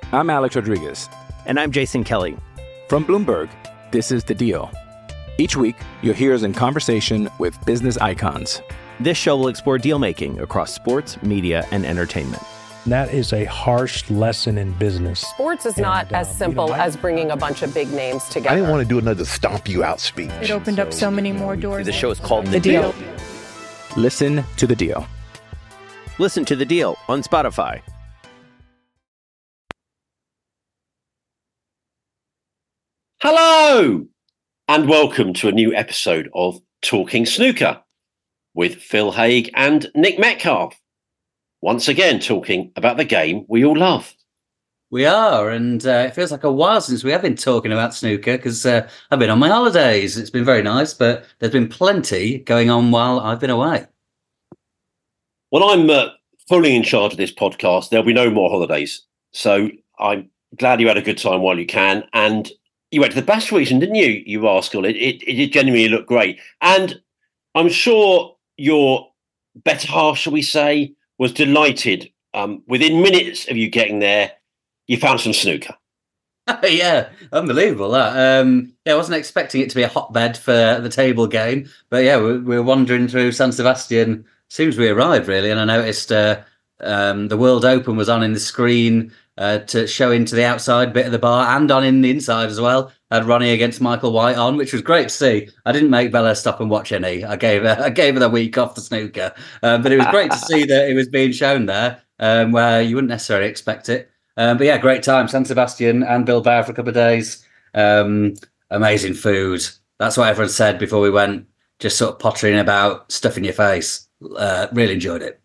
I'm Alex Rodriguez. And I'm Jason Kelly. From Bloomberg, this is The Deal. Each week, you'll hear us in conversation with business icons. This show will explore deal-making across sports, media, and entertainment. That is a harsh lesson in business. Sports is not as simple as bringing a bunch of big names together. I didn't want to do another stomp you out speech. It opened up so many more doors. The show is called The Deal. Listen to The Deal. Listen to The Deal on Spotify. Hello, and welcome to a new episode of Talking Snooker with Phil Haigh and Nick Metcalfe. Once again, talking about the game we all love. We are, and it feels like a while since we have been talking about snooker because I've been on my holidays. It's been very nice, but there's been plenty going on while I've been away. Well, I'm fully in charge of this podcast. There'll be no more holidays. So I'm glad you had a good time while you can. And you went to the Bash region, didn't you, you rascal? It did genuinely look great. And I'm sure your better half, shall we say, was delighted. Within minutes of you getting there, you found some snooker. Yeah, unbelievable that. I wasn't expecting it to be a hotbed for the table game, but yeah, we were wandering through San Sebastian as soon as we arrived, really, and I noticed the World Open was on in the screen to show into the outside bit of the bar and on in the inside as well. Had Ronnie against Michael White on, which was great to see. I didn't make Bella stop and watch any. I gave her the week off the snooker, but it was great to see that it was being shown there where you wouldn't necessarily expect it. But yeah, great time. San Sebastian and Bilbao for a couple of days. Amazing food. That's what everyone said before we went. Just sort of pottering about, stuff in your face. Really enjoyed it.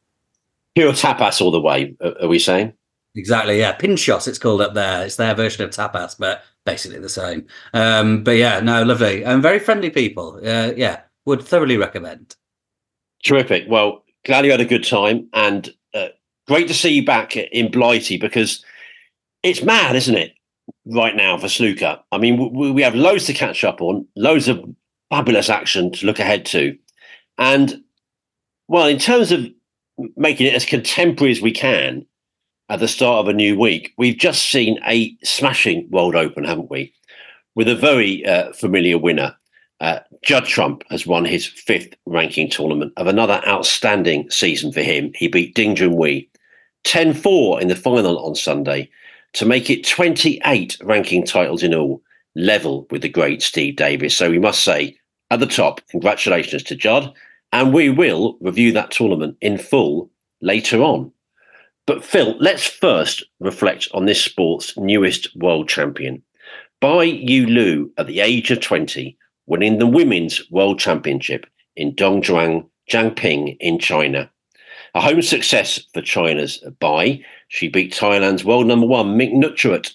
Pure tapas all the way, are we saying? Exactly, yeah. Pinchos, it's called up there. It's their version of tapas, but basically the same. But yeah, no, lovely. And very friendly people. Yeah, would thoroughly recommend. Terrific. Well, glad you had a good time. And great to see you back in Blighty because it's mad, isn't it, right now for snooker? I mean, we have loads to catch up on, loads of fabulous action to look ahead to. And, well, in terms of making it as contemporary as we can at the start of a new week, we've just seen a smashing World Open, haven't we? With a very familiar winner. Judd Trump has won his 5th ranking tournament of another outstanding season for him. He beat Ding Junhui 10-4 in the final on Sunday to make it 28 ranking titles in all, level with the great Steve Davis. So we must say, at the top, congratulations to Judd. And we will review that tournament in full later on. But Phil, let's first reflect on this sport's newest world champion. Bai Yu Lu, at the age of 20, winning the Women's World Championship in Dongguan, Jiangping in China. A home success for China's Bai. She beat Thailand's world number 1, Ming Nutcharat,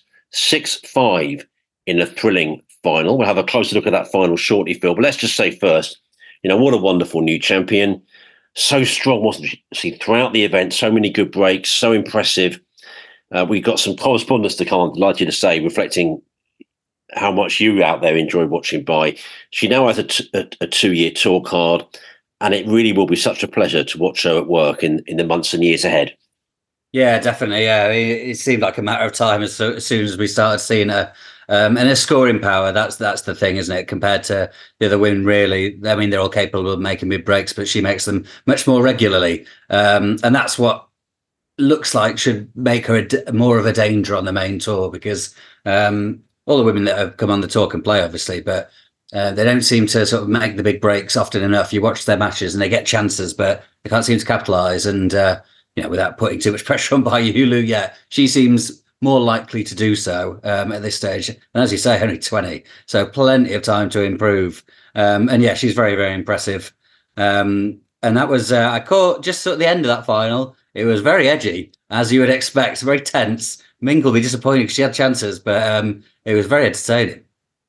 6-5 in a thrilling final. We'll have a closer look at that final shortly, Phil. But let's just say first, what a wonderful new champion. So strong, wasn't she, throughout the event? So many good breaks, so impressive. We got some correspondence to come on, delighted to say, reflecting how much you out there enjoy watching Bai. She now has a 2-year tour card, and it really will be such a pleasure to watch her at work in the months and years ahead. Yeah, definitely. Yeah, it seemed like a matter of time as soon as we started seeing her. And her scoring power, that's the thing, isn't it? Compared to the other women, really. I mean, they're all capable of making big breaks, but she makes them much more regularly. And that's what looks like should make her more of a danger on the main tour because all the women that have come on the tour can play, obviously, but they don't seem to sort of make the big breaks often enough. You watch their matches and they get chances, but they can't seem to capitalise. And, without putting too much pressure on Bai Yu Lu, she seems more likely to do so at this stage. And as you say, only 20, so plenty of time to improve. And she's very, very impressive. And that was, I caught just at the end of that final, it was very edgy, as you would expect, very tense. Ming will be disappointed because she had chances, but it was very entertaining.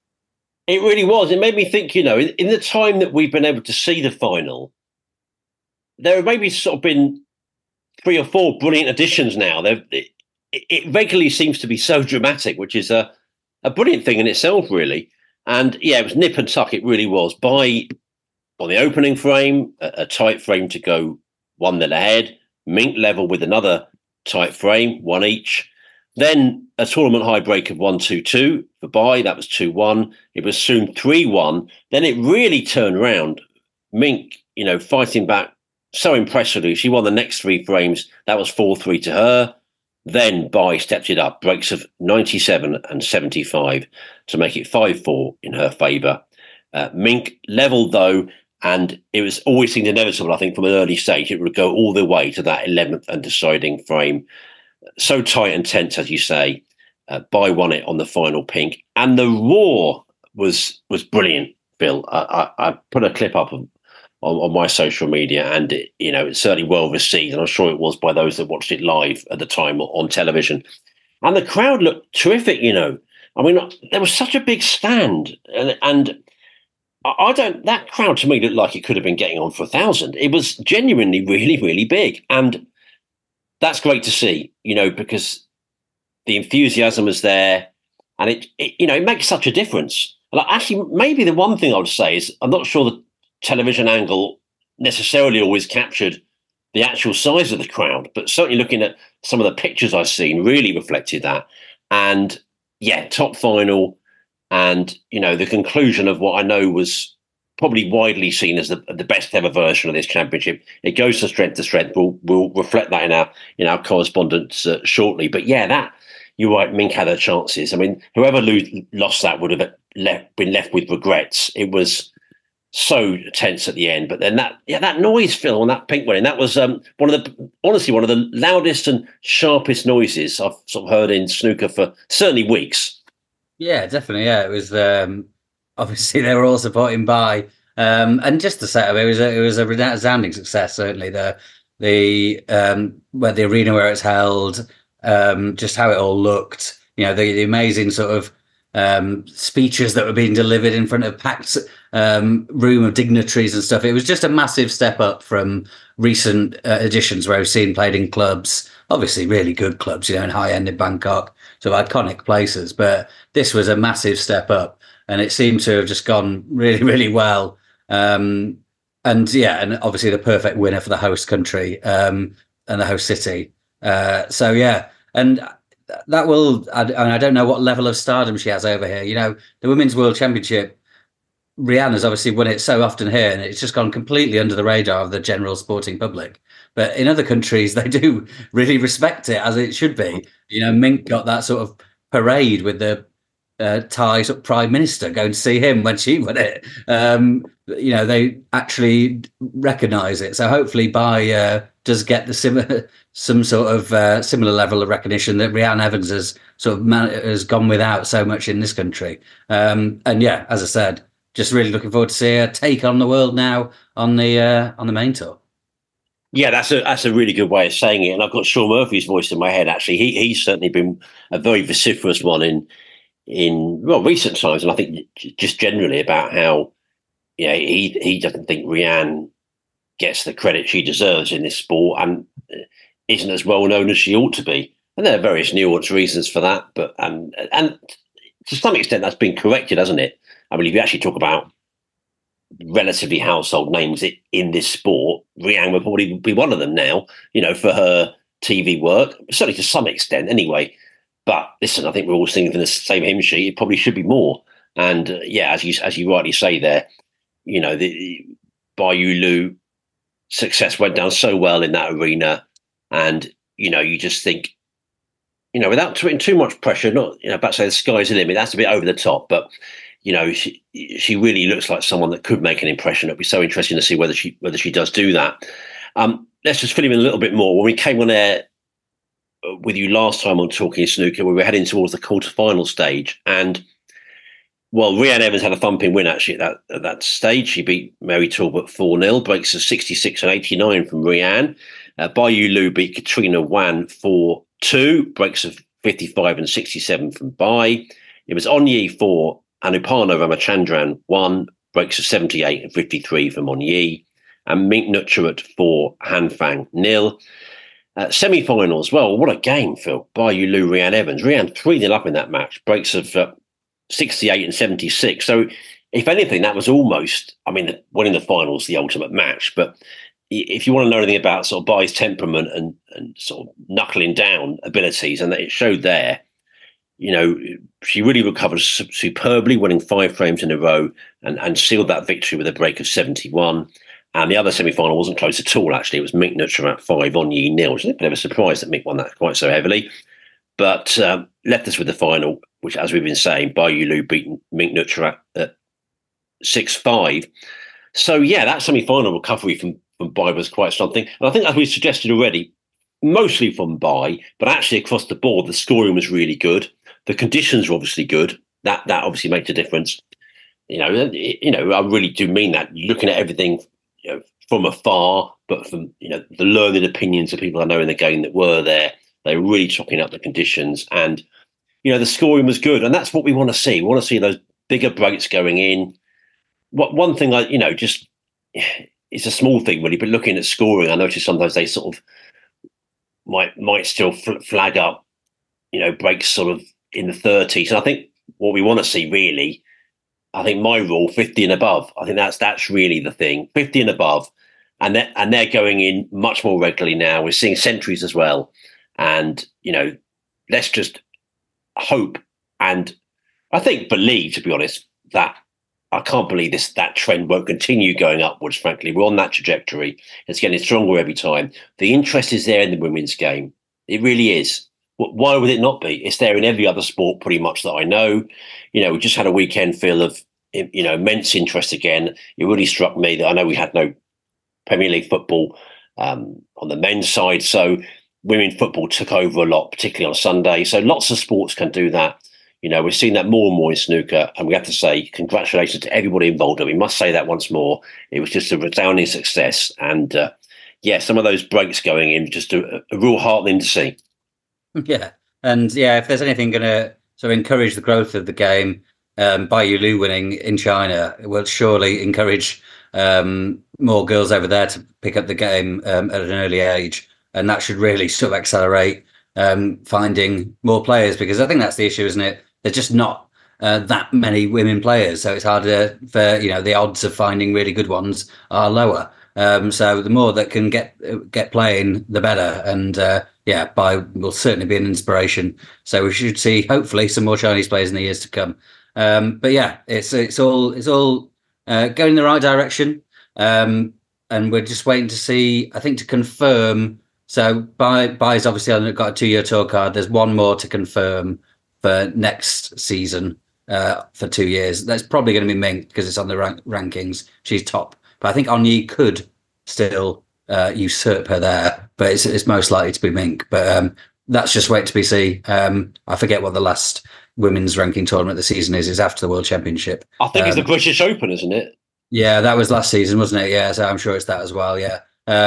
It really was. It made me think, in the time that we've been able to see the final, there have maybe sort of been 3 or 4 brilliant additions now. It regularly seems to be so dramatic, which is a brilliant thing in itself, really. And it was nip and tuck. It really was. Bai on the opening frame, a tight frame to go 1-0 ahead. Mink level with another tight frame, 1 each. Then a tournament high break of 1-2-2 for Bai. That was 2-1. It was soon 3-1. Then it really turned around. Mink, fighting back so impressively. She won the next 3 frames. That was 4-3 to her. Then Bai stepped it up, breaks of 97 and 75 to make it 5-4 in her favour. Mink levelled though, and it was always seemed inevitable, I think, from an early stage. It would go all the way to that 11th and deciding frame. So tight and tense, as you say. Bai won it on the final pink. And the roar was brilliant, Phil. I put a clip up on my social media, and it's certainly well received, and I'm sure it was by those that watched it live at the time on television. And the crowd looked terrific. I mean, there was such a big stand, and that crowd to me looked like it could have been getting on for 1,000. It was genuinely really, really big, and that's great to see. Because the enthusiasm was there, and it makes such a difference. And actually, maybe the one thing I would say is I'm not sure the television angle necessarily always captured the actual size of the crowd, but certainly looking at some of the pictures I've seen really reflected that. And yeah, top final, and the conclusion of what I know was probably widely seen as the best ever version of this championship. It goes from strength to strength. We'll reflect that in our correspondence shortly. But yeah, that you're right. Mink had her chances. I mean, whoever lost that would have been left with regrets. It was so tense at the end, but then that noise, Phil, on that pink wedding, that was one of the loudest and sharpest noises I've sort of heard in snooker for certainly weeks. Yeah, definitely. Yeah, it was obviously they were all supporting Bai, and just to set up, it was a resounding success. Certainly the where the arena where it's held, just how it all looked. The amazing sort of speeches that were being delivered in front of packed room of dignitaries and stuff. It was just a massive step up from recent editions where we've seen played in clubs, obviously really good clubs, in high end in Bangkok, so iconic places. But this was a massive step up, and it seemed to have just gone really, really well. And obviously the perfect winner for the host country and the host city. And that will, I don't know what level of stardom she has over here. The Women's World Championship, Rihanna's obviously won it so often here, and it's just gone completely under the radar of the general sporting public. But in other countries, they do really respect it, as it should be. Mink got that sort of parade with the Thai sort of prime minister going to see him when she won it. They actually recognise it. So hopefully Bai does get some sort of similar level of recognition that Rhian Evans has gone without so much in this country. As I said, just really looking forward to see her take on the world now on the main tour. Yeah, that's a really good way of saying it. And I've got Sean Murphy's voice in my head. Actually, he's certainly been a very vociferous one in recent times, and I think just generally about how he doesn't think Rhian gets the credit she deserves in this sport and isn't as well known as she ought to be. And there are various nuanced reasons for that, but and to some extent that's been corrected, hasn't it? I mean, if you actually talk about relatively household names in this sport, Rhian would probably be one of them now, for her TV work, certainly to some extent anyway. But listen, I think we're all singing from the same hymn sheet. It probably should be more. And as you rightly say there, the Bai Yu Lu success went down so well in that arena, and you just think, without putting too much pressure, not about to say the sky's the limit. That's a bit over the top, but she really looks like someone that could make an impression. It'd be so interesting to see whether she does do that. Let's just fill in a little bit more. When we came on air with you last time on Talking Snooker, we were heading towards the quarterfinal stage, and Rhian Evans had a thumping win actually at that stage. She beat Mary Talbot 4-0, breaks of 66 and 89 from Rhian. Bai Yu Lu beat Katrina Wan 4-2, breaks of 55 and 67 from Bai. It was Onyi 4, Anupana Ramachandran 1, breaks of 78 and 53 from Onyi, and Mink Nutcharat 4, Han Fang 0. Semi-finals, what a game, Phil. Bai Yu Lu, Rhian Evans. Rhian 3-0 up in that match, breaks of 68 and 76. So, if anything, that was almost, winning the finals, the ultimate match. But if you want to know anything about sort of Bai's temperament and sort of knuckling down abilities, and that it showed there, she really recovered superbly, winning 5 frames in a row and sealed that victory with a break of 71. And the other semi-final wasn't close at all, actually. It was Mink Nutrat 5, Onyi 0, which I think a bit of a surprise that Mink won that quite so heavily. But left us with the final, which, as we've been saying, Bai Yulu beat Mink Nutrat at 6-5. So, yeah, that semi-final recovery from Bai was quite something. And I think, as we suggested already, mostly from Bai, but actually across the board, the scoring was really good. The conditions were obviously good. That obviously makes a difference. I really do mean that. Looking at everything from afar, but from the learned opinions of people I know in the game that were there, they were really chopping up the conditions, and the scoring was good, and that's what we want to see. We want to see those bigger breaks going in. One thing just it's a small thing really, but looking at scoring, I notice sometimes they sort of might still flag up, breaks sort of in the 30s, and I think what we want to see really. I think my rule, 50 and above. I think that's really the thing, 50 and above, and they're going in much more regularly now. We're seeing centuries as well, and let's just hope and I think believe, to be honest, that I can't believe that trend won't continue going upwards. Frankly, we're on that trajectory. It's getting stronger every time. The interest is there in the women's game. It really is. Why would it not be? It's there in every other sport pretty much that I know. We just had a weekend full of, immense interest again. It really struck me that I know we had no Premier League football on the men's side. So women's football took over a lot, particularly on Sunday. So lots of sports can do that. We're seeing that more and more in snooker. And we have to say congratulations to everybody involved. And we must say that once more. It was just a resounding success. And some of those breaks going in, just a real heartening to see. Yeah, and if there's anything going to sort of encourage the growth of the game, Bai Yulu winning in China will surely encourage more girls over there to pick up the game at an early age, and that should really sort of accelerate finding more players, because I think that's the issue, isn't it? There's just not that many women players, so it's harder for the odds of finding really good ones are lower. So the more that can get playing, the better, and. Bai will certainly be an inspiration. So we should see, hopefully, some more Chinese players in the years to come. It's all going in the right direction. And we're just waiting to see, I think, to confirm. So Bai's obviously got a 2-year tour card. There's one more to confirm for next season for 2 years. That's probably going to be Mink because it's on the rankings. She's top. But I think Onyi could still usurp her there, but it's most likely to be Mink. But that's just wait to be seen. I forget what the last women's ranking tournament of the season is. It's after the World Championship. I think it's the British Open, isn't it? Yeah, that was last season, wasn't it? Yeah, so I'm sure it's that as well. Yeah.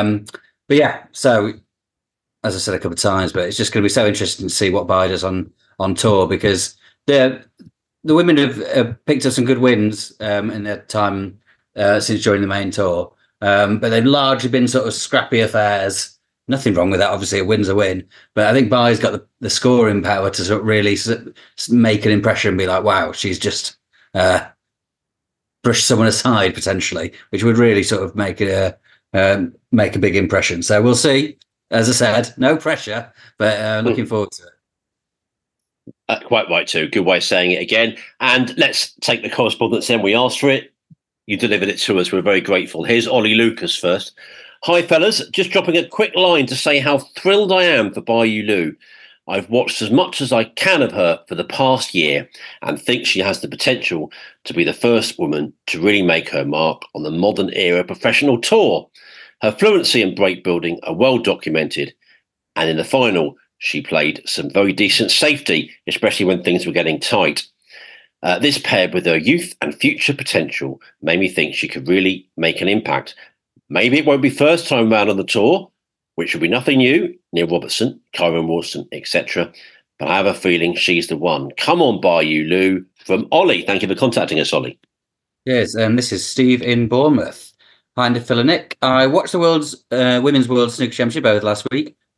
So as I said a couple of times, but it's just going to be so interesting to see what Bai does on tour, because the women have picked up some good wins in their time since joining the main tour. But they've largely been sort of scrappy affairs. Nothing wrong with that. Obviously, a win's a win. But I think Bai's got the scoring power to sort of really make an impression and be like, wow, she's just brushed someone aside potentially, which would really sort of make a big impression. So we'll see. As I said, no pressure, but looking forward to it. Quite right too. Good way of saying it again. And let's take the correspondence then. We asked for it. You delivered it to us. We're very grateful. Here's Ollie Lucas first. Hi, fellas. Just dropping a quick line to say how thrilled I am for Bai Yulu. I've watched as much as I can of her for the past year and think she has the potential to be the first woman to really make her mark on the modern era professional tour. Her fluency and break building are well documented. And in the final, she played some very decent safety, especially when things were getting tight. This paired with her youth and future potential made me think she could really make an impact. Maybe it won't be first time round on the tour, which will be nothing new, Neil Robertson, Kyron Wilson, etc. But I have a feeling she's the one. Come on, Bai Yulu, from Ollie. Thank you for contacting us, Ollie. Yes, and this is Steve in Bournemouth. Hi, Phil and Nick. I watched the Women's World Snooker Championship over the last week.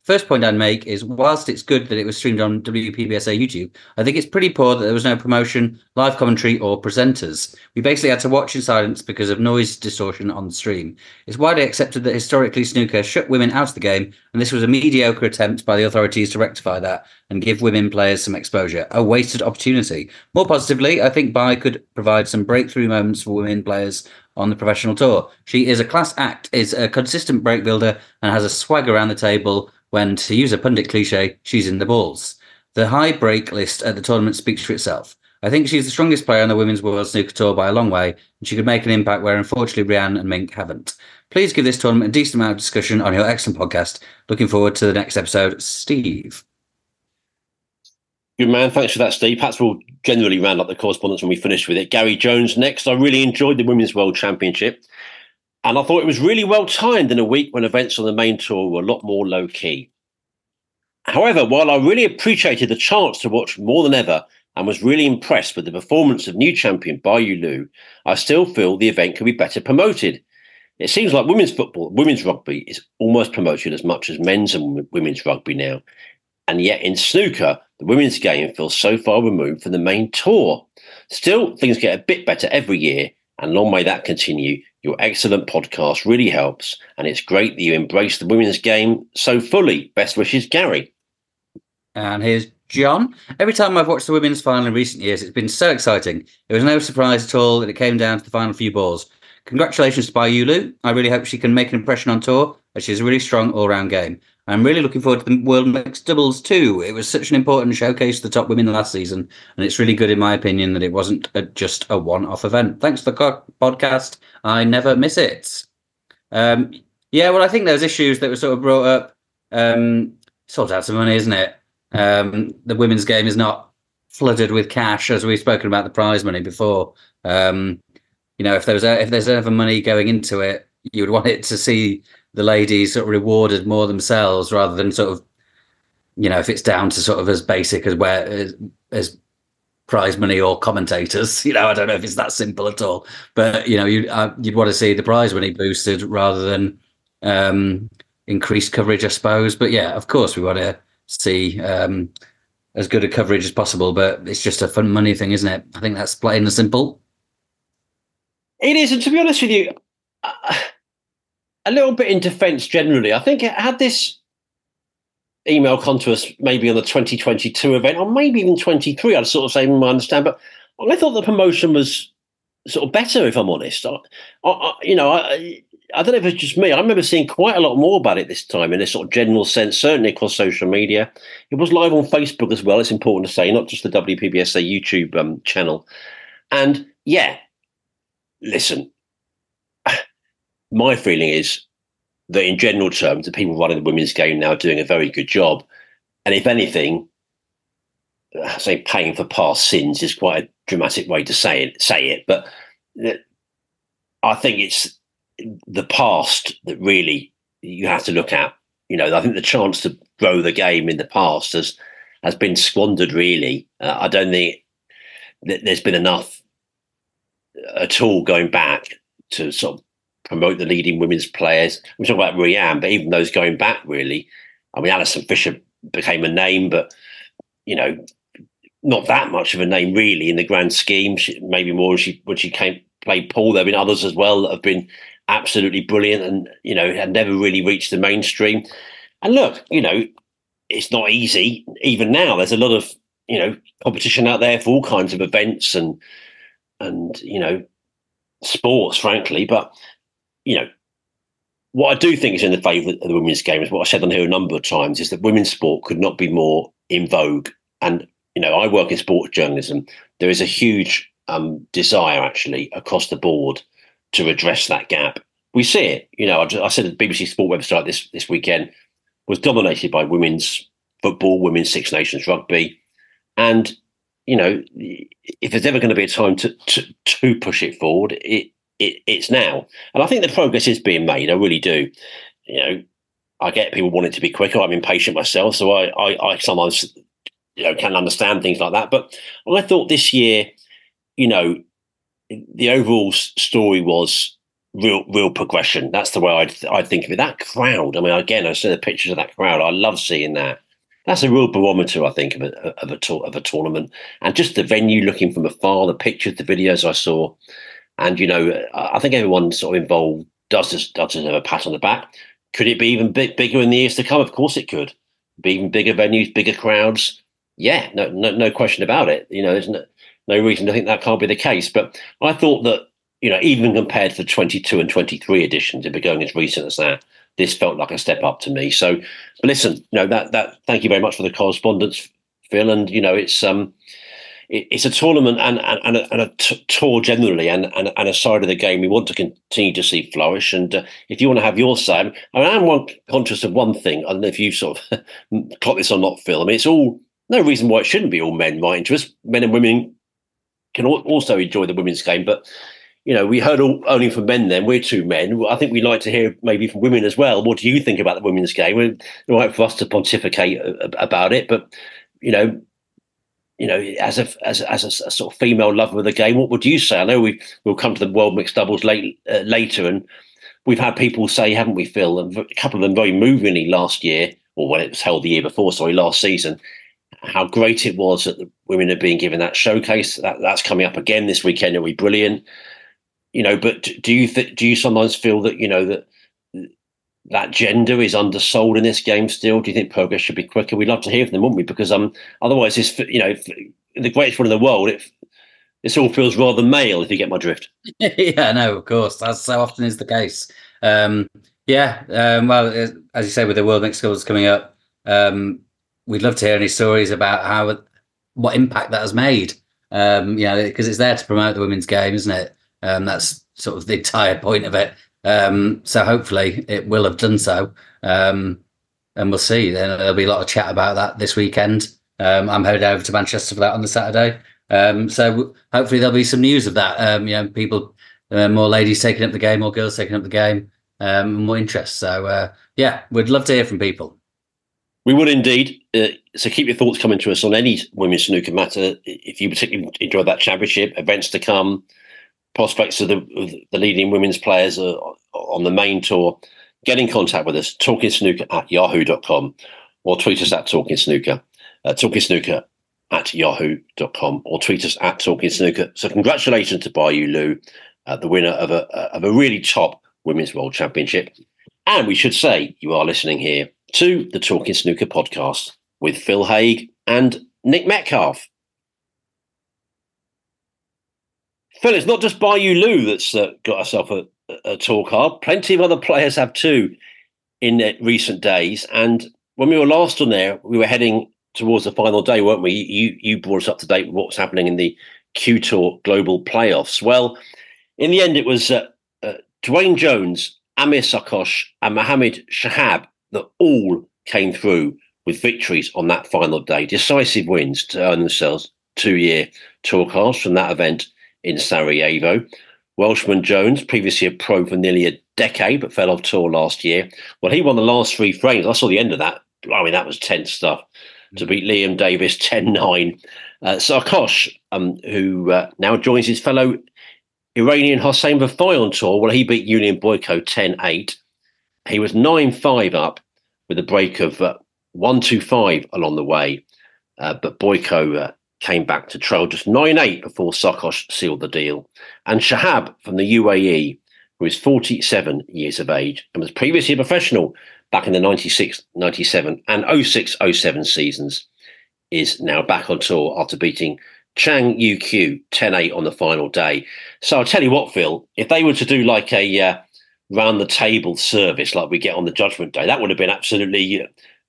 First point I'd make is, whilst it's good that it was streamed on WPBSA YouTube, I think it's pretty poor that there was no promotion, live commentary, or presenters. We basically had to watch in silence because of noise distortion on the stream. It's widely accepted that historically snooker shut women out of the game, and this was a mediocre attempt by the authorities to rectify that and give women players some exposure. A wasted opportunity. More positively, I think Bai could provide some breakthrough moments for women players on the professional tour. She is a class act, is a consistent break builder, and has a swag around the table when, to use a pundit cliche, she's in the balls. The high break list at the tournament speaks for itself. I think she's the strongest player on the Women's World Snooker Tour by a long way, and she could make an impact where unfortunately Rianne and Mink haven't. Please give this tournament a decent amount of discussion on your excellent podcast. Looking forward to the next episode. Steve. Good man. Thanks for that, Steve. Perhaps we'll generally round up the correspondence when we finish with it. Gary Jones next. I really enjoyed the Women's World Championship, and I thought it was really well timed in a week when events on the main tour were a lot more low-key. However, while I really appreciated the chance to watch more than ever and was really impressed with the performance of new champion Bai Yu Lu, I still feel the event could be better promoted. It seems like women's football, women's rugby is almost promoted as much as men's and women's rugby now. And yet in snooker, the women's game feels so far removed from the main tour. Still, things get a bit better every year, and long may that continue. Your excellent podcast really helps, and it's great that you embrace the women's game so fully. Best wishes, Gary. And here's John. Every time I've watched the women's final in recent years, it's been so exciting. It was no surprise at all that it came down to the final few balls. Congratulations to Bai Yu Lu. I really hope she can make an impression on tour, as she's a really strong all-round game. I'm really looking forward to the World Mixed Doubles too. It was such an important showcase for the top women last season, and it's really good, in my opinion, that it wasn't just a one-off event. Thanks for the podcast. I never miss it. Well, I think those issues that were sort of brought up, sort out some money, isn't it? The women's game is not flooded with cash, as we've spoken about the prize money before. If there's ever money going into it, you would want it to see the ladies sort of rewarded more themselves, rather than sort of, if it's down to sort of as basic as prize money or commentators. I don't know if it's that simple at all, but you'd want to see the prize money boosted rather than increased coverage, I suppose. But yeah, of course we want to see as good a coverage as possible, but it's just a fun money thing, isn't it? I think that's plain and simple. It is, and to be honest with you, a little bit in defence generally, I think had this email come to us maybe on the 2022 event, or maybe even 23, I'd sort of say, I understand, but I thought the promotion was sort of better, if I'm honest. I don't know if it's just me. I remember seeing quite a lot more about it this time in a sort of general sense, certainly across social media. It was live on Facebook as well, it's important to say, not just the WPBSA YouTube channel. And yeah, listen, my feeling is that in general terms, the people running the women's game now are doing a very good job. And if anything, I say paying for past sins is quite a dramatic way to say it. But I think it's the past that really you have to look at. I think the chance to grow the game in the past has been squandered, really. I don't think that there's been enough at all going back to sort of promote the leading women's players. We talk about Rianne, but even those going back, really. I mean, Alison Fisher became a name, but, not that much of a name, really, in the grand scheme. Maybe more when she played pool. There have been others as well that have been absolutely brilliant and, had never really reached the mainstream. And look, it's not easy. Even now, there's a lot of, competition out there for all kinds of events and sports, frankly. But, what I do think is in the favour of the women's game is what I said on here a number of times, is that women's sport could not be more in vogue. And, I work in sports journalism. There is a huge desire, actually, across the board to address that gap. We see it. I said the BBC Sport website this weekend was dominated by women's football, women's Six Nations rugby. And, if there's ever going to be a time to push it forward, it's now. And I think the progress is being made. I really do. I get people wanting to be quicker. I'm impatient myself, so I sometimes can understand things like that. But I thought this year, the overall story was real progression. That's the way I'd think of it. That crowd, I mean, again, I see the pictures of that crowd. I love seeing that. That's a real barometer, I think, of a tournament. And just the venue looking from afar, the pictures, the videos I saw. And, I think everyone sort of involved does deserve a pat on the back. Could it be even bigger in the years to come? Of course it could. Be even bigger venues, bigger crowds. Yeah, no question about it. There's no reason to think that can't be the case. But I thought that, even compared to the 22 and 23 editions, if we're going as recent as that, this felt like a step up to me. So, but listen, that thank you very much for the correspondence, Phil. And it's a tournament and a tour generally, and a side of the game we want to continue to see flourish. And if you want to have your say, I am conscious of one thing. I don't know if you sort of clock this or not, Phil. I mean, it's all no reason why it shouldn't be all men right into us. Men and women can also enjoy the women's game, but. We heard only from men then. We're two men. I think we'd like to hear maybe from women as well. What do you think about the women's game? It's all right for us to pontificate about it, but, as a sort of female lover of the game, what would you say? I know we'll come to the World Mixed Doubles later, and we've had people say, haven't we, Phil, and a couple of them very movingly last year, or when it was held the year before, last season, how great it was that the women are being given that showcase. That's coming up again this weekend. It'll be brilliant. But do you sometimes feel that that gender is undersold in this game still? Do you think progress should be quicker? We'd love to hear from them, wouldn't we? Because otherwise, this the greatest one in the world. This all feels rather male, if you get my drift. Yeah, no, of course, that's so often is the case. Well, as you say, with the World Mixed Doubles coming up, we'd love to hear any stories about what impact that has made. Because it's there to promote the women's game, isn't it? That's sort of the entire point of it. So hopefully it will have done so. And we'll see. Then there'll be a lot of chat about that this weekend. I'm headed over to Manchester for that on the Saturday. So hopefully there'll be some news of that. People, more ladies taking up the game, more girls taking up the game, more interest. So, we'd love to hear from people. We would indeed. So keep your thoughts coming to us on any women's snooker matter. If you particularly enjoyed that championship, events to come, prospects of the leading women's players on the main tour, get in contact with us, talkingsnooker@yahoo.com, or tweet us at talkingsnooker, talkingsnooker@yahoo.com, or tweet us at talkingsnooker. So congratulations to Bayou Liu, the winner of a really top Women's World Championship. And we should say you are listening here to the Talking Snooker podcast with Phil Haigh and Nick Metcalf. Phil, it's not just Bayou Liu that's got herself a tour card. Plenty of other players have too in recent days. And when we were last on there, we were heading towards the final day, weren't we? You brought us up to date with what's happening in the Q Tour Global Playoffs. Well, in the end, it was Dwayne Jones, Amir Sarkosh and Mohamed Shahab that all came through with victories on that final day. Decisive wins to earn themselves 2-year tour cards from that event in Sarajevo. Welshman Jones, previously a pro for nearly a decade, but fell off tour last year. Well, he won the last 3 frames. I saw the end of that. I mean, that was tense stuff. To beat Liam Davis 10-9. Sarkosh, who now joins his fellow Iranian Hossein Vafaei on tour, well, he beat Julian Boyko 10-8. He was 9-5 up with a break of 1-2-5 along the way. But Boyko came back to trail just 9-8 before Sarkosh sealed the deal. And Shahab from the UAE, who is 47 years of age and was previously a professional back in the 96, 97 and 06, 07 seasons, is now back on tour after beating Chang Yu-Q 10-8 on the final day. So I'll tell you what, Phil, if they were to do like a round the table service like we get on the Judgment Day, that would have been absolutely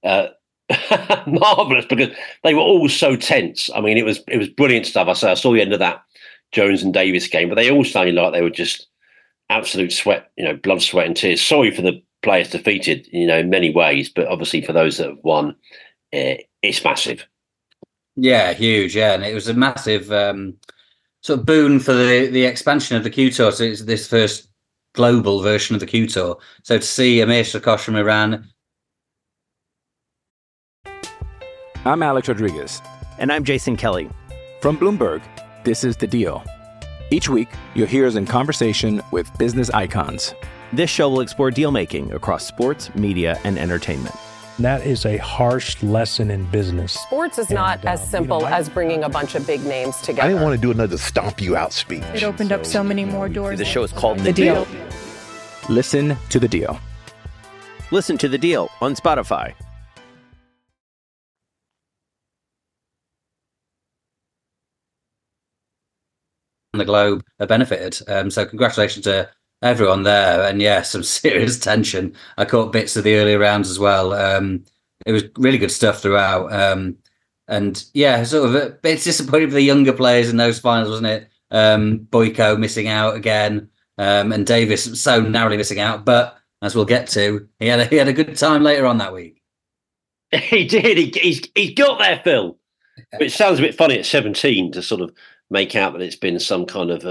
marvellous, because they were all so tense. I mean, it was brilliant stuff. I saw the end of that Jones and Davis game, but they all sounded like they were just absolute sweat, blood, sweat and tears. Sorry for the players defeated, in many ways, but obviously for those that have won, it's massive. Yeah, huge. Yeah, and it was a massive sort of boon for the expansion of the Q Tour. So it's this first global version of the Q Tour. So to see Amir Sarkosh from Iran. I'm Alex Rodriguez. And I'm Jason Kelly. From Bloomberg, this is The Deal. Each week, you'll hear us in conversation with business icons. This show will explore deal-making across sports, media, and entertainment. That is a harsh lesson in business. Sports is not as simple as bringing a bunch of big names together. I didn't want to do another stomp you out speech. It opened up so many more doors. The show is called The Deal. Listen to the deal. Listen to The Deal on Spotify. The globe have benefited. So congratulations to everyone there. And yeah, some serious tension. I caught bits of the earlier rounds as well. It was really good stuff throughout. And yeah, sort of a bit disappointed for the younger players in those finals, wasn't it? Boyko missing out again, and Davis so narrowly missing out. But as we'll get to, he had a good time later on that week. He did. He's got there, Phil. It sounds a bit funny at 17 to sort of make out that it's been some kind of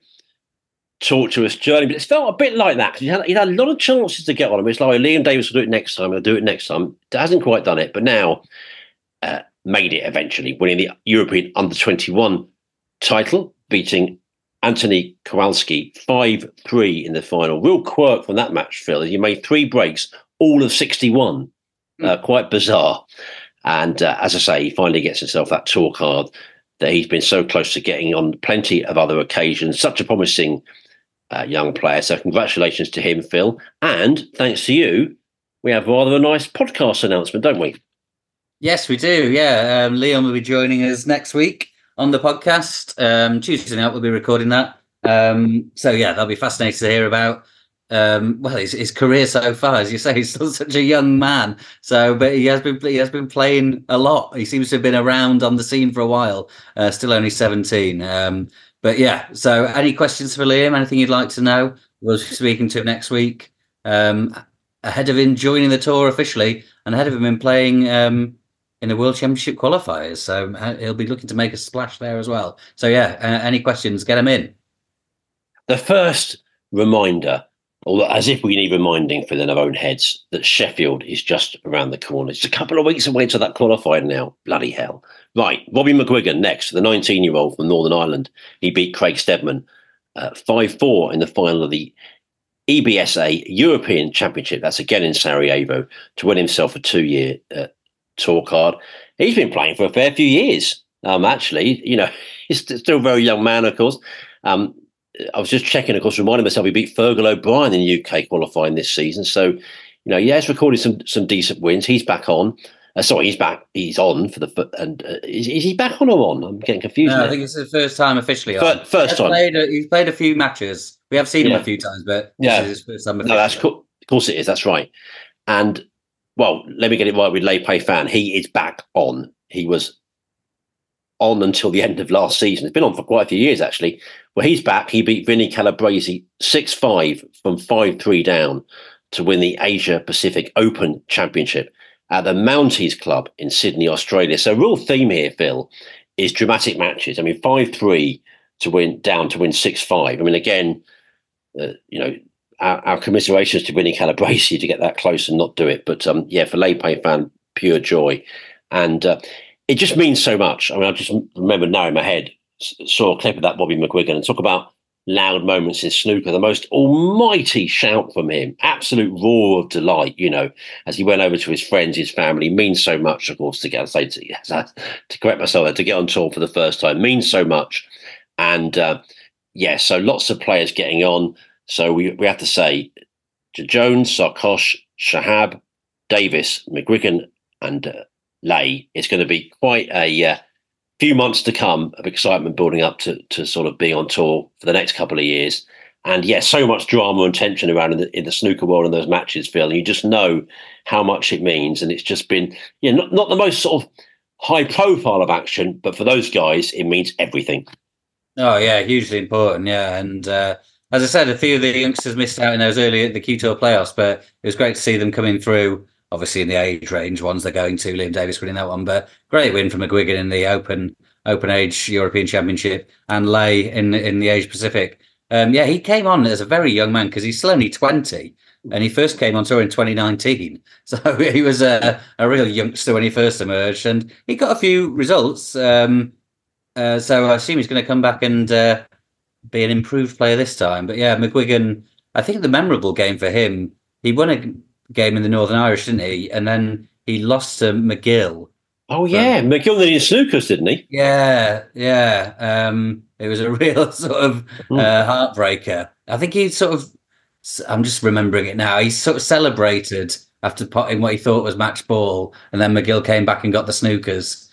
tortuous journey, but it's felt a bit like that because he had a lot of chances to get on him. It's like Liam Davis will do it next time. He'll do it next time. Hasn't quite done it, but now made it eventually, winning the European Under-21 title, beating Anthony Kowalski 5-3 in the final. Real quirk from that match, Phil. He made 3 breaks, all of 61. Quite bizarre. And as I say, he finally gets himself that tour card that he's been so close to getting on plenty of other occasions. Such a promising young player. So congratulations to him, Phil. And thanks to you, we have rather a nice podcast announcement, don't we? Yes, we do. Yeah. Leon will be joining us next week on the podcast. Tuesday night we'll be recording that. So yeah, that'll be fascinating to hear about. His career so far, as you say, he's still such a young man. So, but he has been playing a lot. He seems to have been around on the scene for a while. Still only 17. But yeah. So, any questions for Liam? Anything you'd like to know? We'll be speaking to him next week. Ahead of him joining the tour officially, and ahead of him in playing in the World Championship qualifiers. So he'll be looking to make a splash there as well. So yeah. Any questions? Get them in. The first reminder, although as if we need reminding for in our own heads, that Sheffield is just around the corner. It's a couple of weeks away to that qualifier now. Bloody hell. Right, Robbie McGuigan next, the 19-year-old from Northern Ireland. He beat Craig Steadman 5-4 in the final of the EBSA European Championship. That's again in Sarajevo, to win himself a 2-year tour card. He's been playing for a fair few years, actually. He's still a very young man, of course. I was just checking, of course, reminding myself he beat Fergal O'Brien in the UK qualifying this season. So, he has recorded some decent wins. He's back on. He's back. He's on for is he back on or on? I'm getting confused. No, I think it's the first time officially on. First time. He's played a few matches. We have seen him a few times, but this is his first time officially. No, that's cool. Of course it is. That's right. And, well, let me get it right with Lepe Fan. He is back on. He was on until the end of last season. It's been on for quite a few years, actually. Well, he's back. He beat Vinny Calabresi 6-5 from 5-3 down to win the Asia Pacific Open Championship at the Mounties Club in Sydney, Australia. So, real theme here, Phil, is dramatic matches. I mean, 5-3 to win 6-5. I mean, again, our commiserations to Vinny Calabresi to get that close and not do it. But for Lepe Fan, pure joy. And it just means so much. I mean, I just remember now in my head, saw a clip of that Bobby McGuigan, and talk about loud moments in snooker. The most almighty shout from him, absolute roar of delight, as he went over to his friends, his family. Means so much, of course, to correct myself, to get on tour for the first time means so much. And so lots of players getting on. So we have to say, Jones, Sarkosh, Shahab, Davis, McGuigan, and Lay, it's going to be quite a few months to come of excitement building up to sort of being on tour for the next couple of years. And so much drama and tension around in the snooker world in those matches, Phil. And you just know how much it means. And it's just been, not the most sort of high profile of action, but for those guys, it means everything. Oh, yeah, hugely important. Yeah. And as I said, a few of the youngsters missed out in those the Q Tour playoffs, but it was great to see them coming through. Obviously, in the age range ones they're going to, Liam Davis winning that one, but great win from McGuigan in the Open Age European Championship, and Lay in the Asia Pacific. He came on as a very young man because he's still only 20, and he first came on tour in 2019. So he was a real youngster when he first emerged, and he got a few results. So I assume he's going to come back and be an improved player this time. But yeah, McGuigan, I think the memorable game for him, he won a game in the Northern Irish, didn't he? And then he lost to McGill. Oh, yeah. McGill did in snookers, didn't he? Yeah. It was a real sort of heartbreaker. I think he sort of, I'm just remembering it now, he sort of celebrated after potting what he thought was match ball, and then McGill came back and got the snookers.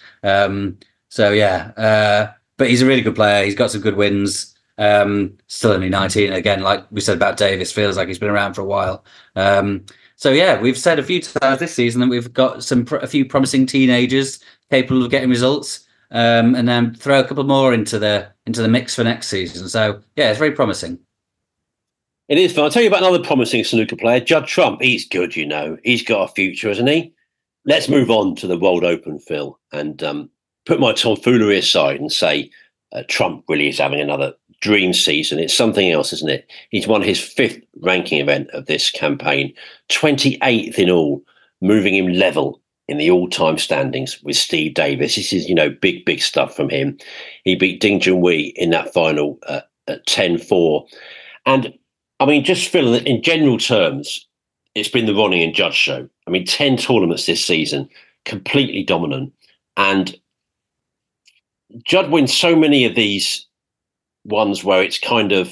But he's a really good player. He's got some good wins. Still only 19. Again, like we said about Davis, feels like he's been around for a while. We've said a few times this season that we've got a few promising teenagers capable of getting results, and then throw a couple more into the mix for next season. So yeah, it's very promising. It is fun. I'll tell you about another promising snooker player, Judd Trump. He's good, you know. He's got a future, hasn't he? Let's move on to the World Open, Phil, and put my tomfoolery aside and say Trump really is having another dream season. It's something else, isn't it? He's won his 5th ranking event of this campaign, 28th in all, moving him level in the all-time standings with Steve Davis. This is, big stuff from him. He beat Ding Junhui in that final at 10-4. And I mean, just Phil, in general terms, it's been the Ronnie and Judd show. I mean, 10 tournaments this season, completely dominant. And Judd wins so many of these ones where it's kind of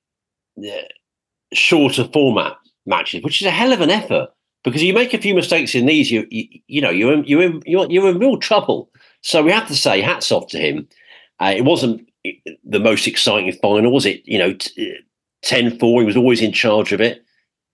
shorter format matches, which is a hell of an effort, because you make a few mistakes in these, you're in real trouble. So we have to say hats off to him. It wasn't the most exciting final, was it? 10-4, he was always in charge of it.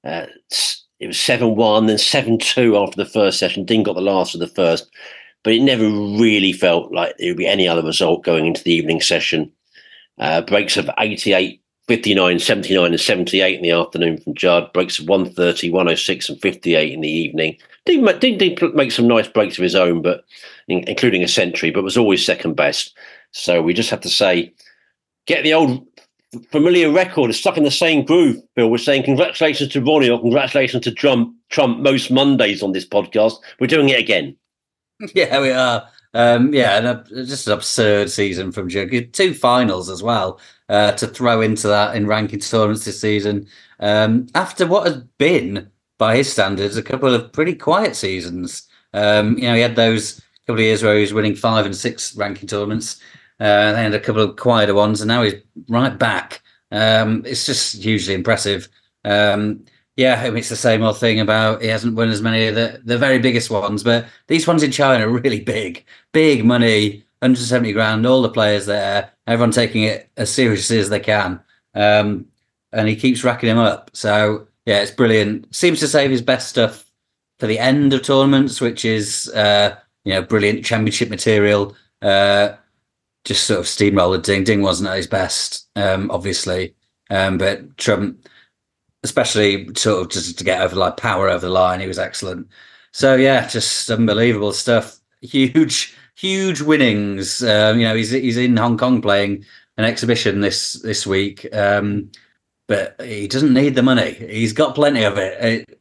It was 7-1, then 7-2 after the first session. Ding got the last of the first, but it never really felt like there would be any other result going into the evening session. Breaks of 88, 59, 79 and 78 in the afternoon from Judd. Breaks of 130, 106 and 58 in the evening. Did make some nice breaks of his own, but including a century, but was always second best. So we just have to say, get the old familiar record is stuck in the same groove, Bill. We're saying congratulations to Ronnie or congratulations to Trump most Mondays on this podcast. We're doing it again. Yeah, we are. Just an absurd season from Judd. 2 finals as well to throw into that in ranking tournaments this season. After what has been, by his standards, a couple of pretty quiet seasons. He had those couple of years where he was winning 5 and 6 ranking tournaments. They had a couple of quieter ones, and now he's right back. It's just hugely impressive. It's the same old thing about he hasn't won as many of the very biggest ones, but these ones in China are really big money, 170 grand, all the players there, everyone taking it as seriously as they can. And he keeps racking them up. So yeah, it's brilliant. Seems to save his best stuff for the end of tournaments, which is, brilliant championship material. Just sort of steamroller Ding. Ding wasn't at his best, obviously. But Trump, especially sort of just to get power over the line, he was excellent. So yeah, just unbelievable stuff. Huge winnings. He's in Hong Kong playing an exhibition this week. But he doesn't need the money. He's got plenty of it.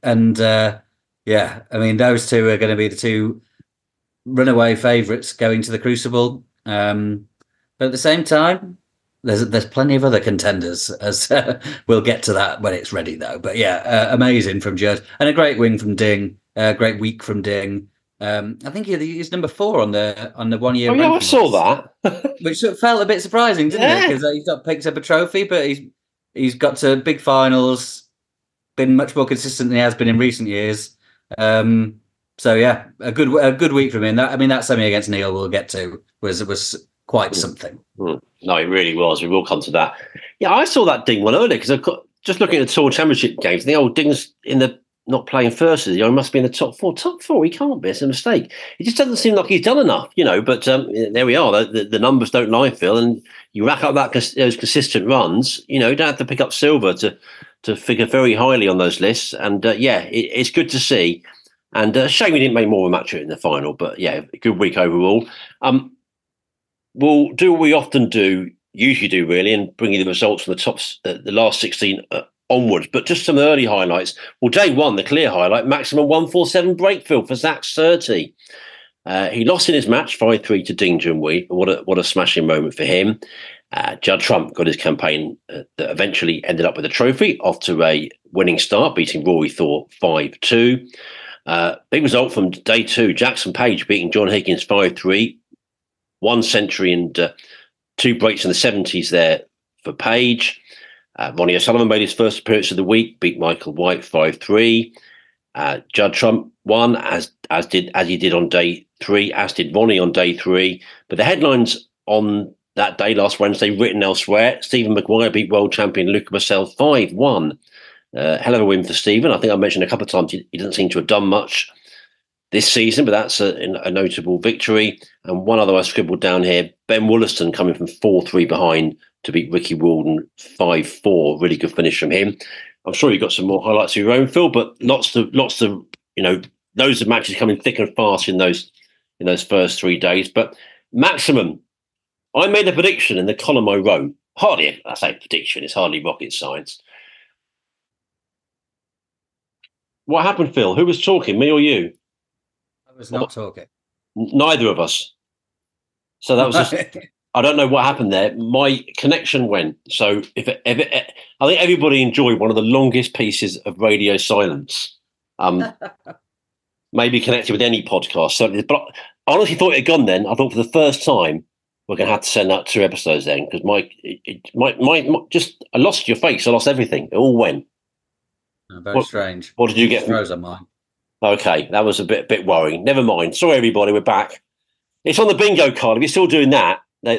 Those two are going to be the 2 runaway favourites going to the Crucible. But at the same time, there's plenty of other contenders, as we'll get to that when it's ready, though. But yeah, amazing from Judd, and a great win from Ding. Great week from Ding. I think he's number 4 on the 1 year. Oh yeah, I saw that, which felt a bit surprising, didn't it? Because he's not picked up a trophy, but he's got to big finals, been much more consistent than he has been in recent years. So yeah, a good week from him. That semi against Neil we'll get to was quite something. No, it really was. We will come to that. Yeah, I saw that Ding one earlier because just looking at the Tour Championship games, the old Ding's not playing first. He must be in the top 4. Top 4, he can't be. It's a mistake. It just doesn't seem like he's done enough, But there we are. The numbers don't lie, Phil. And you rack up those consistent runs. You don't have to pick up silver to figure very highly on those lists. And it's good to see. And shame we didn't make more of a match of it in the final. But yeah, good week overall. We'll do what we often usually do, really, and bring you the results from the last 16 onwards. But just some early highlights. Well, day one, the clear highlight, maximum 147 break field for Zach Surtees. He lost in his match 5-3 to Ding Junhui. What a smashing moment for him. Judd Trump got his campaign that eventually ended up with a trophy off to a winning start, beating Rory Thor 5-2. Big result from day 2. Jackson Page beating John Higgins 5-3. 1 century and 2 breaks in the 70s there for Page. Ronnie O'Sullivan made his first appearance of the week, beat Michael White 5-3. Judd Trump won as he did on day 3, as did Ronnie on day 3. But the headlines on that day, last Wednesday, written elsewhere: Stephen Maguire beat world champion Luca Marcel 5-1. Hell of a win for Stephen. I think I mentioned a couple of times he doesn't seem to have done much this season, but that's a notable victory. And one other I scribbled down here: Ben Wollaston coming from 4-3 behind to beat Ricky Walden 5-4. Really good finish from him. I'm sure you've got some more highlights of your own, Phil, but lots of those of matches coming thick and fast in those first 3 days. But maximum, I made a prediction in the column I wrote. I say prediction, it's hardly rocket science. What happened, Phil? Who was talking, me or you? I was not talking. Neither of us. So that was just, I don't know what happened there. My connection went. So I think everybody enjoyed one of the longest pieces of radio silence. Maybe connected with any podcast. So, but I honestly thought it had gone then. I thought for the first time we're going to have to send out 2 episodes then, because I lost your face. I lost everything. It all went. Very strange. What did you get? Froze on mine. Okay, that was a bit worrying. Never mind. Sorry, everybody. We're back. It's on the bingo card. If you're still doing that,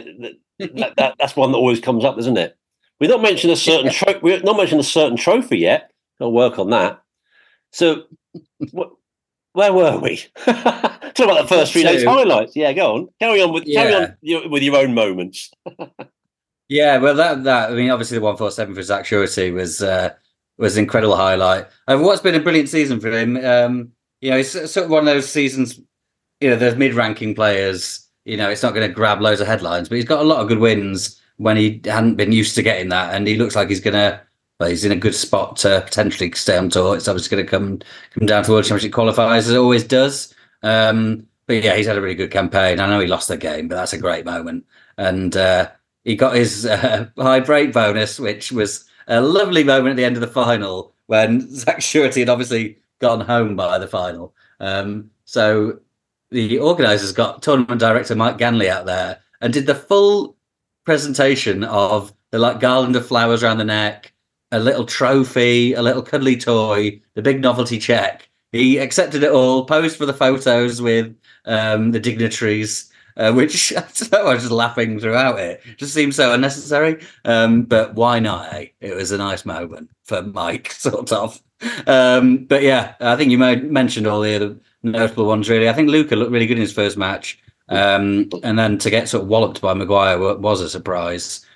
that's one that always comes up, isn't it? We've not mentioned a certain trophy yet. I'll work on that. So, where were we? Talk about the first 3 days highlights. Yeah, go on. Carry on with your own moments. Yeah, well, that I mean, obviously the 147 for Zach Shorty was an incredible highlight. What's been a brilliant season for him. It's sort of one of those seasons. Those mid-ranking players. It's not going to grab loads of headlines, but he's got a lot of good wins when he hadn't been used to getting that, and he looks like he's going to. Well, he's in a good spot to potentially stay on tour. It's obviously going to come down to World Championship qualifiers, as it always does. But yeah, he's had a really good campaign. I know he lost the game, but that's a great moment. And he got his high break bonus, which was a lovely moment at the end of the final when Zach Shorty had obviously gone home by the final. So the organisers got tournament director Mike Ganley out there and did the full presentation of the garland of flowers around the neck, a little trophy, a little cuddly toy, the big novelty check. He accepted it all, posed for the photos with the dignitaries, which I was just laughing throughout it. Just seemed so unnecessary. But why not? Eh? It was a nice moment for Mike, sort of. But yeah, I think you mentioned all the other notable ones, really. I think Luca looked really good in his first match. And then to get sort of walloped by Maguire was a surprise.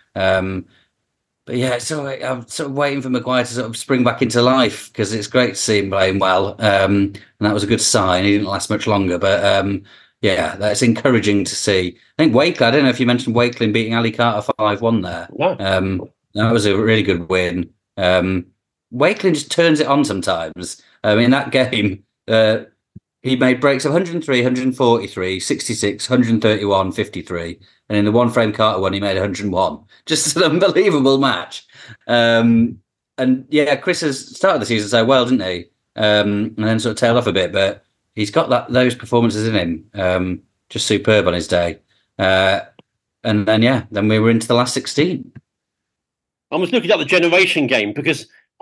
But yeah, so I'm sort of waiting for Maguire to sort of spring back into life, because it's great to see him playing well. And that was a good sign. He didn't last much longer, but yeah, that's encouraging to see. I think Wakelin, I don't know if you mentioned Wakelin beating Ali Carter 5-1 there. No. That was a really good win. Wakelin just turns it on sometimes. In that game, he made breaks of 103, 143, 66, 131, 53. And in the one frame Carter one, he made 101. Just an unbelievable match. And yeah, Chris has started the season so well, didn't he? And then sort of tailed off a bit, but he's got those performances in him. Just superb on his day. And then we were into the last 16. I was looking at the generation game because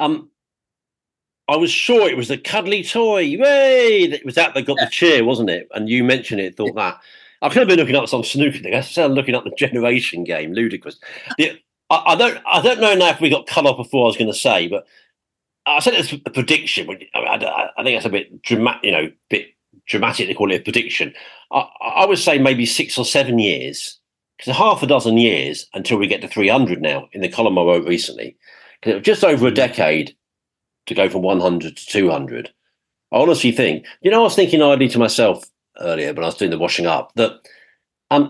I was sure it was the cuddly toy. Yay! It was that got the cheer, wasn't it? And you mentioned it, thought that. I could have been looking up some snooker thing. I started looking up the generation game. Ludicrous. I don't know now if we got cut off before I was going to say, but I said it's a prediction. I think that's a bit dramatic. Bit dramatic to call it a prediction. I would say maybe 6 or 7 years, because half a dozen years until we get to 300 now. In the column I wrote recently, because it was just over a decade to go from 100 to 200. I honestly think. I was thinking idly to myself earlier when I was doing the washing up that I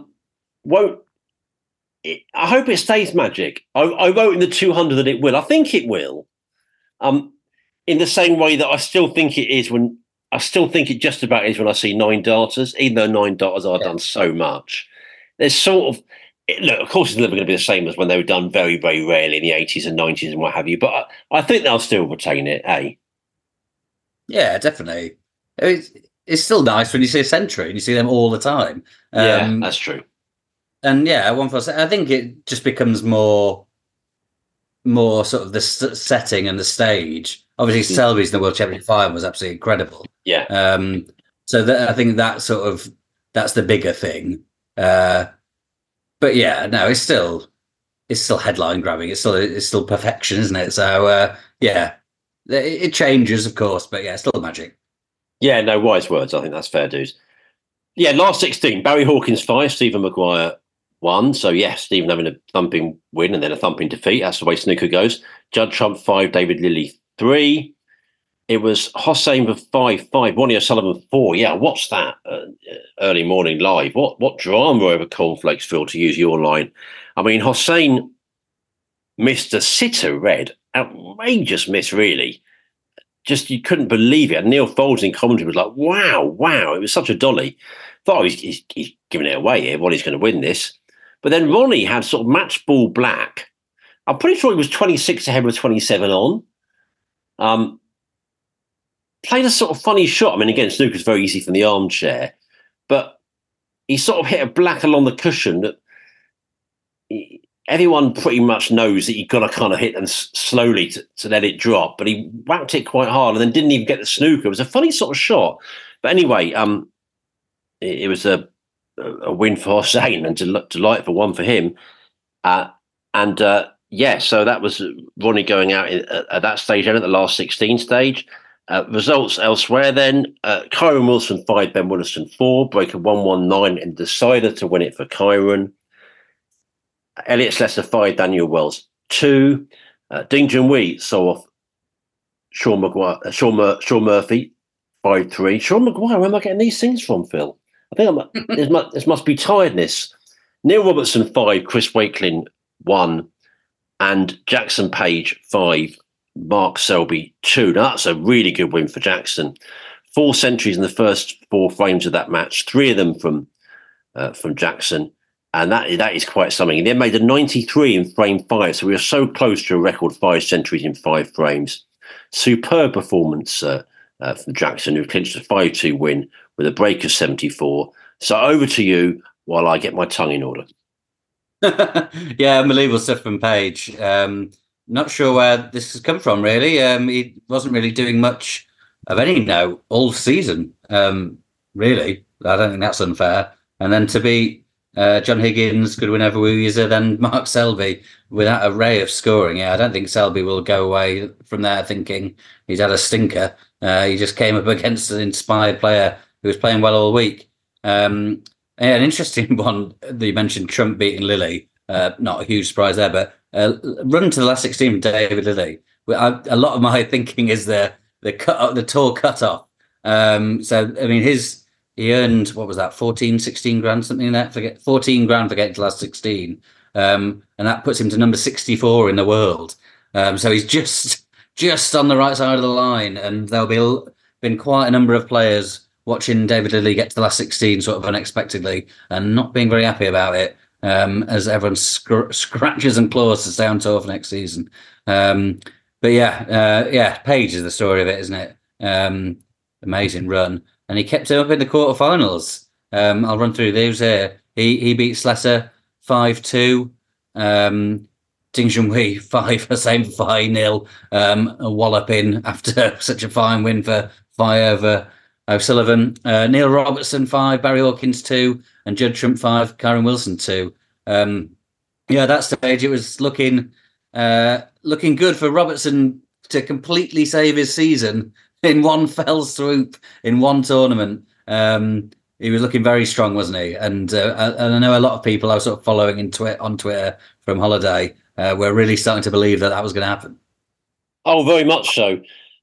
hope it stays magic. I wrote in the 200 that it will. I think it will. In the same way that I still think it is when I still think it just about is when I see nine darters, even though nine darters are done so much. There's sort of, look, of course, it's never going to be the same as when they were done very, very rarely in the 80s and 90s and what have you, but I think they'll still retain it, eh? Yeah, definitely. It's still nice when you see a century and you see them all the time. Yeah, that's true. And yeah, I think it just becomes more sort of the setting and the stage. Obviously, Selby's in the World Championship final was absolutely incredible. Yeah. I think that's the bigger thing. But yeah, no, it's still headline grabbing. It's still perfection, isn't it? So yeah, it changes, of course, but yeah, it's still magic. Yeah, no, wise words. I think that's fair dues. Yeah, last 16, Barry Hawkins 5, Stephen Maguire 1. So yes, Stephen having a thumping win and then a thumping defeat. That's the way snooker goes. Judd Trump 5, David Lilley 3. It was Hossein with 5-5, Ronnie O'Sullivan 4. Yeah, what's that? Early morning live. What drama over Cornflakes Field, to use your line. I mean, Hossein missed a sitter red. Outrageous miss, really. Just, you couldn't believe it. And Neil Folds in commentary was like, wow. It was such a dolly. Thought he's giving it away here. Ronnie's going to win this. But then Ronnie had sort of match ball black. I'm pretty sure he was 26 ahead with 27 on. Played a sort of funny shot. I mean, again, snooker's very easy from the armchair. But he sort of hit a black along the cushion that everyone pretty much knows that you've got to kind of hit them slowly to let it drop. But he whacked it quite hard and then didn't even get the snooker. It was a funny sort of shot. But anyway, it was a win for Hossein and delightful one for him. Yeah, so that was Ronnie going out at that stage and at the last 16 stage. Results elsewhere then. Kyron Wilson 5, Ben Williston 4, breaker 119 in the decider to win it for Kyron. Elliot Slessor 5, Daniel Wells 2. Ding Junhui saw off Sean Murphy 5-3. Sean Maguire, where am I getting these things from, Phil? I think this must be tiredness. Neil Robertson 5, Chris Wakelin 1, and Jackson Page 5, Mark Selby 2. Now that's a really good win for Jackson. 4 centuries in the first 4 frames of that match, 3 of them from Jackson. And that is quite something. He then made a 93 in frame 5. So we were so close to a record 5 centuries in 5 frames. Superb performance from Jackson, who clinched a 5-2 win with a break of 74. So over to you while I get my tongue in order. Yeah, unbelievable stuff from Page. Not sure where this has come from, really. He wasn't really doing much of any note all season, really. I don't think that's unfair. And then to beat John Higgins, Goodwin Everuser, then Mark Selby with that array of scoring. Yeah, I don't think Selby will go away from there thinking he's had a stinker. He just came up against an inspired player who was playing well all week. An interesting one that you mentioned, Trump beating Lilley. Not a huge surprise there, but run to the last 16 from David Lilley. A lot of my thinking is the tour cut-off. So, I mean, he earned, what was that, 14, 16 grand, something like that? 14 grand for getting to the last 16. And that puts him to number 64 in the world. So he's just on the right side of the line. And there'll been quite a number of players watching David Lilley get to the last 16 sort of unexpectedly and not being very happy about it. As everyone scratches and claws to stay on tour for next season. But Page is the story of it, isn't it? Amazing run. And he kept him up in the quarterfinals. I'll run through those here. He beat Slessor 5-2. Ding Junhui 5, same 5-0. A walloping after such a fine win for Fi over O'Sullivan. Neil Robertson 5, Barry Hawkins 2, and Judd Trump 5, Kyron Wilson 2. That stage it was looking good for Robertson to completely save his season in one fell swoop in one tournament. He was looking very strong, wasn't he? And I know a lot of people I was sort of following on Twitter from holiday were really starting to believe that was going to happen. Oh, very much so.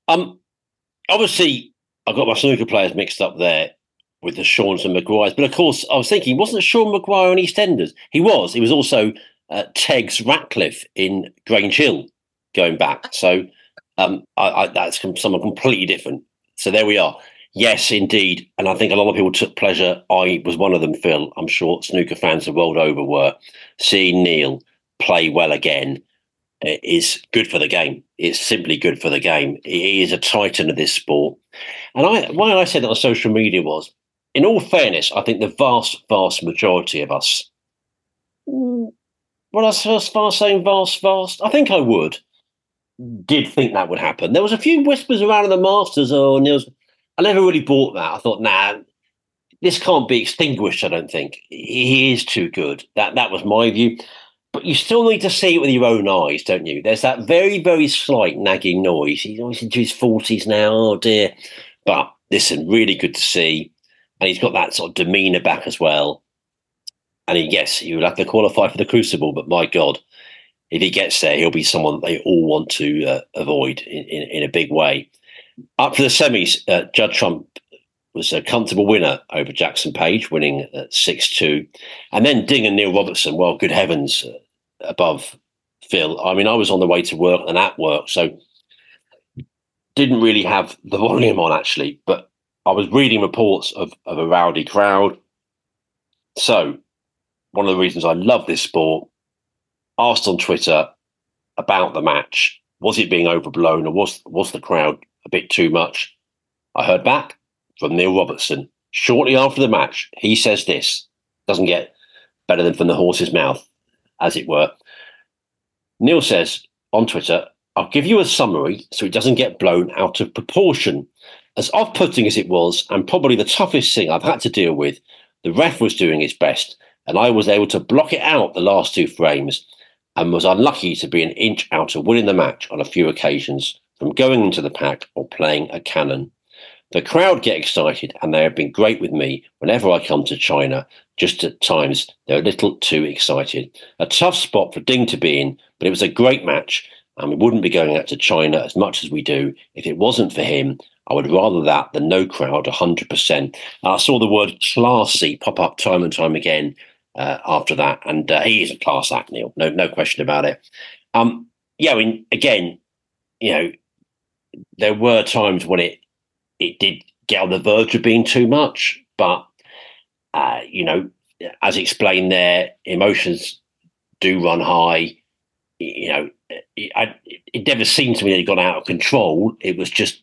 Obviously, I've got my snooker players mixed up there with the Seans and Maguires. But of course, I was thinking, wasn't Sean Maguire on EastEnders? He was. He was also Teg's Ratcliffe in Grange Hill going back. So that's someone completely different. So there we are. Yes, indeed. And I think a lot of people took pleasure. I was one of them, Phil. I'm sure snooker fans the world over were. Seeing Neil play well again is good for the game. It's simply good for the game. He is a titan of this sport. And why I said that on social media was, in all fairness, I think the vast, vast majority of us, well, I was as far as saying vast, I think I did think that would happen. There was a few whispers around in the Masters, Neil's. I never really bought that. I thought, nah, this can't be extinguished, I don't think. He is too good. That was my view. But you still need to see it with your own eyes, don't you? There's that very, very slight nagging noise. He's always into his 40s now, oh dear. But listen, really good to see. And he's got that sort of demeanour back as well. And yes, he will have to qualify for the Crucible, but my God, if he gets there, he'll be someone they all want to avoid in a big way. Up to the semis, Judd Trump was a comfortable winner over Jackson Page, winning 6-2. And then Ding and Neil Robertson, well, good heavens, above Phil. I mean, I was on the way to work and at work, so didn't really have the volume on, actually. But I was reading reports of a rowdy crowd. So one of the reasons I love this sport, asked on Twitter about the match, was it being overblown, or was the crowd a bit too much? I heard back from Neil Robertson shortly after the match. He says this, doesn't get better than from the horse's mouth, as it were. Neil says on Twitter, I'll give you a summary so it doesn't get blown out of proportion. As off-putting as it was, and probably the toughest thing I've had to deal with, the ref was doing his best, and I was able to block it out the last 2 frames, and was unlucky to be an inch out of winning the match on a few occasions, from going into the pack or playing a cannon. The crowd get excited, and they have been great with me whenever I come to China. Just at times, they're a little too excited. A tough spot for Ding to be in, but it was a great match, and we wouldn't be going out to China as much as we do if it wasn't for him. I would rather that than no crowd, 100%. I saw the word classy pop up time and time again after that, and he is a class act, Neil. No question about it. Yeah, I mean, again, there were times when it did get on the verge of being too much, but as explained there, emotions do run high. It never seemed to me that it got out of control. It was just,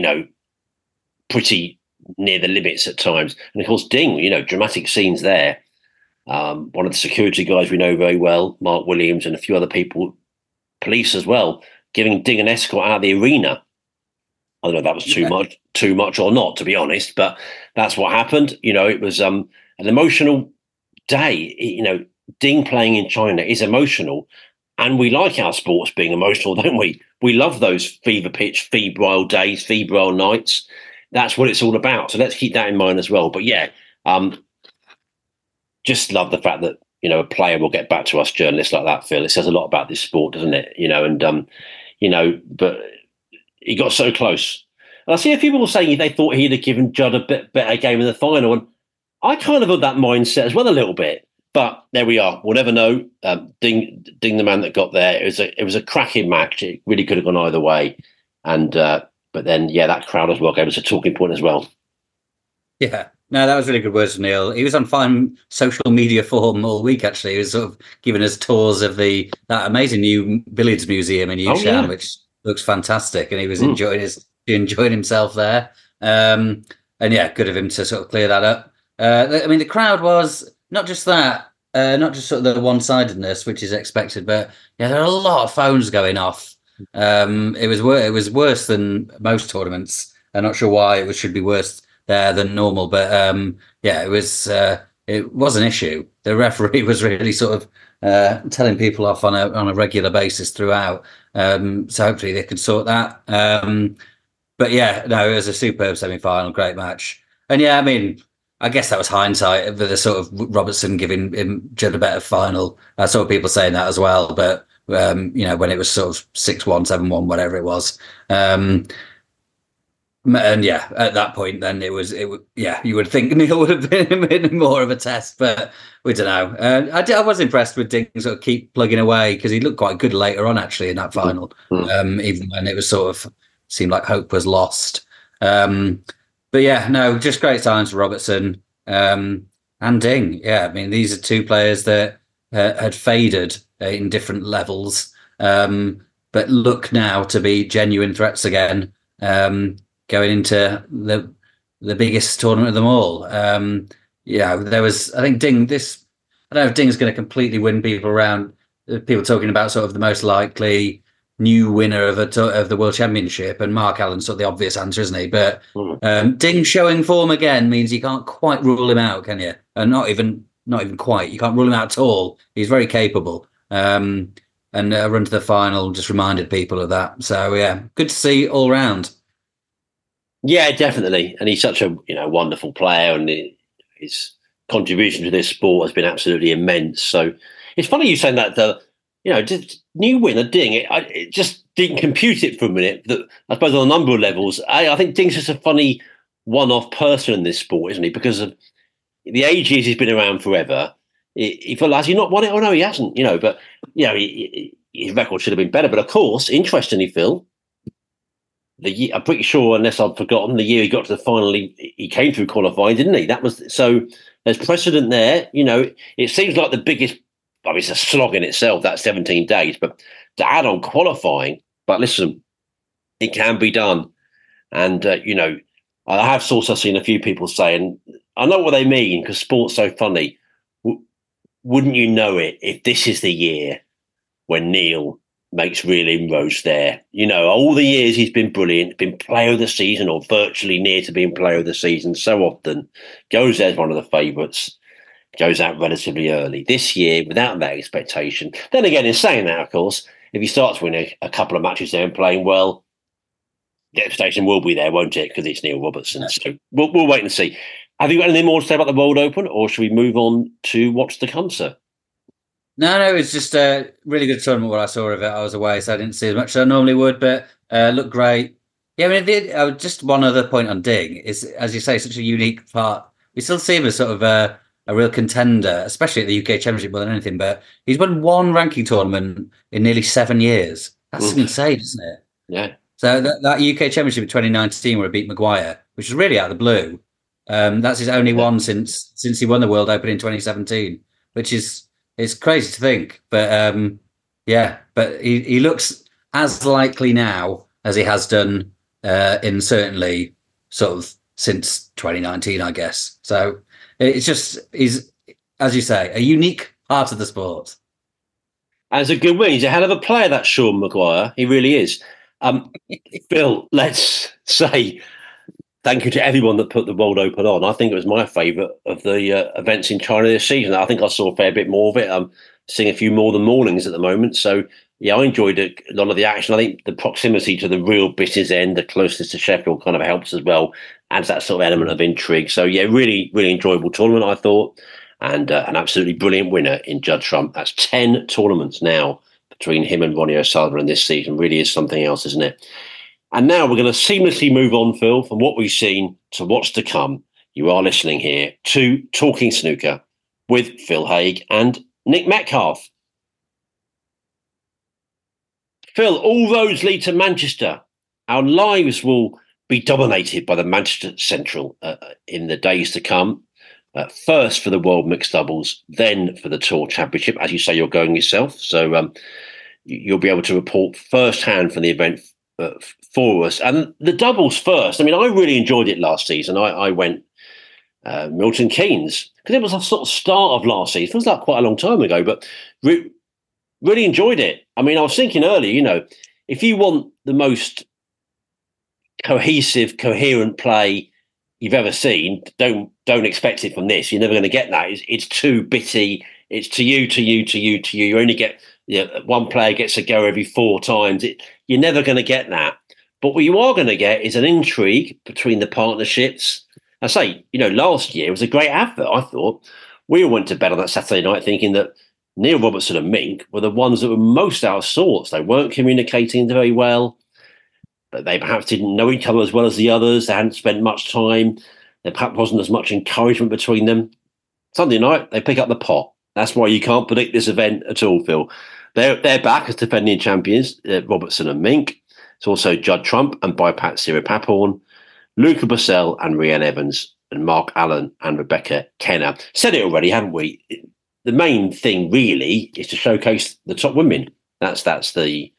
pretty near the limits at times. And of course, Ding, dramatic scenes there. One of the security guys we know very well, Mark Williams, and a few other people, police as well, giving Ding an escort out of the arena. I don't know if that was too much or not, to be honest, but that's what happened. It was an emotional day. Ding playing in China is emotional, and we like our sports being emotional, don't we? We love those fever pitch, febrile days, febrile nights. That's what it's all about. So let's keep that in mind as well. But yeah, just love the fact that, a player will get back to us journalists like that, Phil. It says a lot about this sport, doesn't it? But he got so close. And I see a few people saying they thought he'd have given Judd a bit better game in the final. And I kind of had that mindset as well a little bit. But there we are. We'll never know. Ding, the man that got there. It was a cracking match. It really could have gone either way. And but then, that crowd as well gave us a talking point as well. Yeah. No, that was really good words from Neil. He was on fine social media form all week, actually. He was sort of giving us tours of that amazing new billiards museum in Yushan, which looks fantastic. And he was enjoying himself there. And good of him to sort of clear that up. The crowd was not just that, not just sort of the one-sidedness, which is expected, but there are a lot of phones going off. It was worse than most tournaments. I'm not sure why it should be worse there than normal, but it was an issue. The referee was really sort of telling people off on a regular basis throughout. So hopefully they could sort that. But it was a superb semi-final, great match. And I guess that was hindsight with the sort of Robertson giving him Judd a better final. I saw people saying that as well, but when it was sort of 6-1, 7-1, whatever it was. And at that point, then you would think Neil would have been more of a test, but we don't know. I was impressed with Ding sort of keep plugging away because he looked quite good later on, actually, in that final, even when it was sort of seemed like hope was lost. But yeah, no, just great signs for Robertson and Ding. Yeah, I mean, these are two players that had faded in different levels, but look now to be genuine threats again, going into the biggest tournament of them all. There was, I think, Ding. I don't know if Ding's going to completely win people around. People talking about sort of the most likely new winner of the World Championship, and Mark Allen's sort of the obvious answer, isn't he? But Ding showing form again means you can't quite rule him out, can you? And not even quite. You can't rule him out at all. He's very capable. And a run to the final just reminded people of that. So yeah, good to see all round. Yeah, definitely. And he's such a wonderful player, and his contribution to this sport has been absolutely immense. So it's funny you saying that. Just new winner Ding. It just didn't compute it for a minute. That I suppose on a number of levels, I think Ding's just a funny one-off person in this sport, isn't he? Because of the ages he's been around forever. He felt like, has he not won it? Oh no, he hasn't. But his record should have been better. But of course, interestingly, Phil, I'm pretty sure, unless I've forgotten, the year he got to the final, he came through qualifying, didn't he? That was so. There's precedent there. It seems like the biggest. I mean, it's a slog in itself, that 17 days, but to add on qualifying, but listen, it can be done. And, I have also seen a few people saying, I know what they mean because sport's so funny. Wouldn't you know it if this is the year when Neil makes real inroads there? All the years he's been brilliant, been player of the season or virtually near to being player of the season so often, goes there as one of the favourites. Goes out relatively early. This year, without that expectation. Then again, in saying that, of course, if he starts winning a couple of matches there and playing well, the expectation will be there, won't it? Because it's Neil Robertson. So we'll wait and see. Have you got anything more to say about the World Open, or should we move on to what's to come, sir? No, it's just a really good tournament. What I saw of it, I was away, so I didn't see as much as I normally would, but looked great. Yeah, I mean, just one other point on Ding is, as you say, such a unique part. We still see him as sort of a real contender, especially at the UK Championship more than anything. But he's won one ranking tournament in nearly 7 years. That's insane, isn't it? Yeah. So that UK Championship in 2019 where he beat Maguire, which was really out of the blue. That's his only one since he won the World Open in 2017, which it's crazy to think. But but he looks as likely now as he has done in certainly sort of since 2019, I guess. So he's, as you say, a unique part of the sport. And it's a good win. He's a hell of a player, that Sean Maguire. He really is. Phil, let's say thank you to everyone that put the World Open on. I think it was my favourite of the events in China this season. I think I saw a fair bit more of it. I'm seeing a few more than mornings at the moment. So, yeah, I enjoyed a lot of the action. I think the proximity to the real business end, the closeness to Sheffield kind of helps as well, adds that sort of element of intrigue. So, yeah, really, really enjoyable tournament, I thought. And an absolutely brilliant winner in Judd Trump. That's 10 tournaments now between him and Ronnie O'Sullivan this season. Really is something else, isn't it? And now we're going to seamlessly move on, Phil, from what we've seen to what's to come. You are listening here to Talking Snooker with Phil Haigh and Nick Metcalfe. Phil, all roads lead to Manchester. Our lives will be dominated by the Manchester Central in the days to come. First for the World Mixed Doubles, then for the Tour Championship. As you say, you're going yourself. So you'll be able to report firsthand from the event for us. And the doubles first. I mean, I really enjoyed it last season. I went Milton Keynes because it was a sort of start of last season. It feels like quite a long time ago, but really enjoyed it. I mean, I was thinking earlier, if you want the most cohesive, coherent play you've ever seen, don't expect it from this. You're never going to get that. It's too bitty. It's to you. You only get one player gets a go every 4 times. You're never going to get that. But what you are going to get is an intrigue between the partnerships. I say, last year was a great advert. I thought we all went to bed on that Saturday night thinking that Neil Robertson and Mink were the ones that were most out of sorts. They weren't communicating very well. But they perhaps didn't know each other as well as the others. They hadn't spent much time. There perhaps wasn't as much encouragement between them. Sunday night, they pick up the pot. That's why you can't predict this event at all, Phil. They're back as defending champions, Robertson and Mink. It's also Judd Trump and Baipat Siripapporn. Luca Bussell and Rhiannon Evans and Mark Allen and Rebecca Kenner. Said it already, haven't we? The main thing really is to showcase the top women. That's the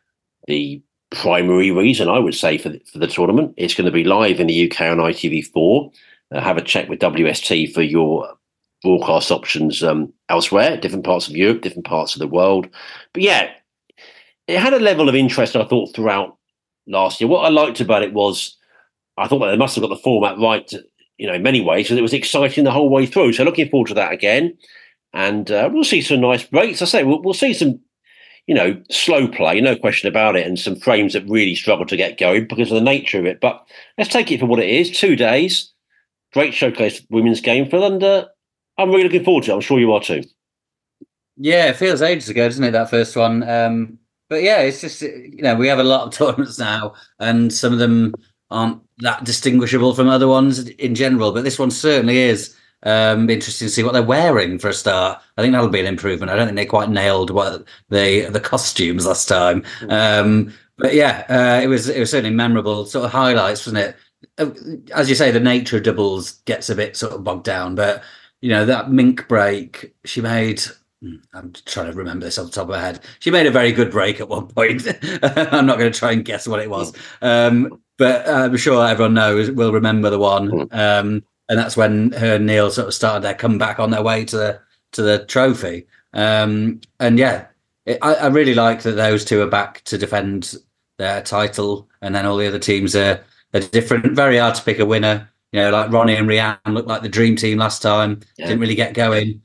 primary reason, I would say, for the tournament. It's going to be live in the UK on ITV4. Have a check with WST for your broadcast options elsewhere, different parts of Europe, different parts of the world. But yeah, it had a level of interest, I thought, throughout last year. What I liked about it was I thought that they must have got the format right, in many ways, because it was exciting the whole way through. So looking forward to that again. And we'll see some nice breaks. I say we'll see some, slow play, no question about it, and some frames that really struggle to get going because of the nature of it. But let's take it for what it is. 2 days, great showcase women's game for them. And I'm really looking forward to it. I'm sure you are too. Yeah, it feels ages ago, doesn't it, that first one? But yeah, it's just, we have a lot of tournaments now, and some of them aren't that distinguishable from other ones in general. But this one certainly is. Be interesting to see what they're wearing for a start. I think that'll be an improvement. I don't think they quite nailed what the costumes last time. But yeah, it was certainly memorable sort of highlights, wasn't it? As you say, the nature of doubles gets a bit sort of bogged down. But that Mink break she made. I'm trying to remember this off the top of my head. She made a very good break at one point. I'm not going to try and guess what it was, but I'm sure everyone will remember the one. And that's when her and Neil sort of started their comeback on their way to the trophy. And yeah, I really like that those two are back to defend their title, and then all the other teams are different. Very hard to pick a winner. Like Ronnie and Rhiannon looked like the dream team last time. Yeah. Didn't really get going.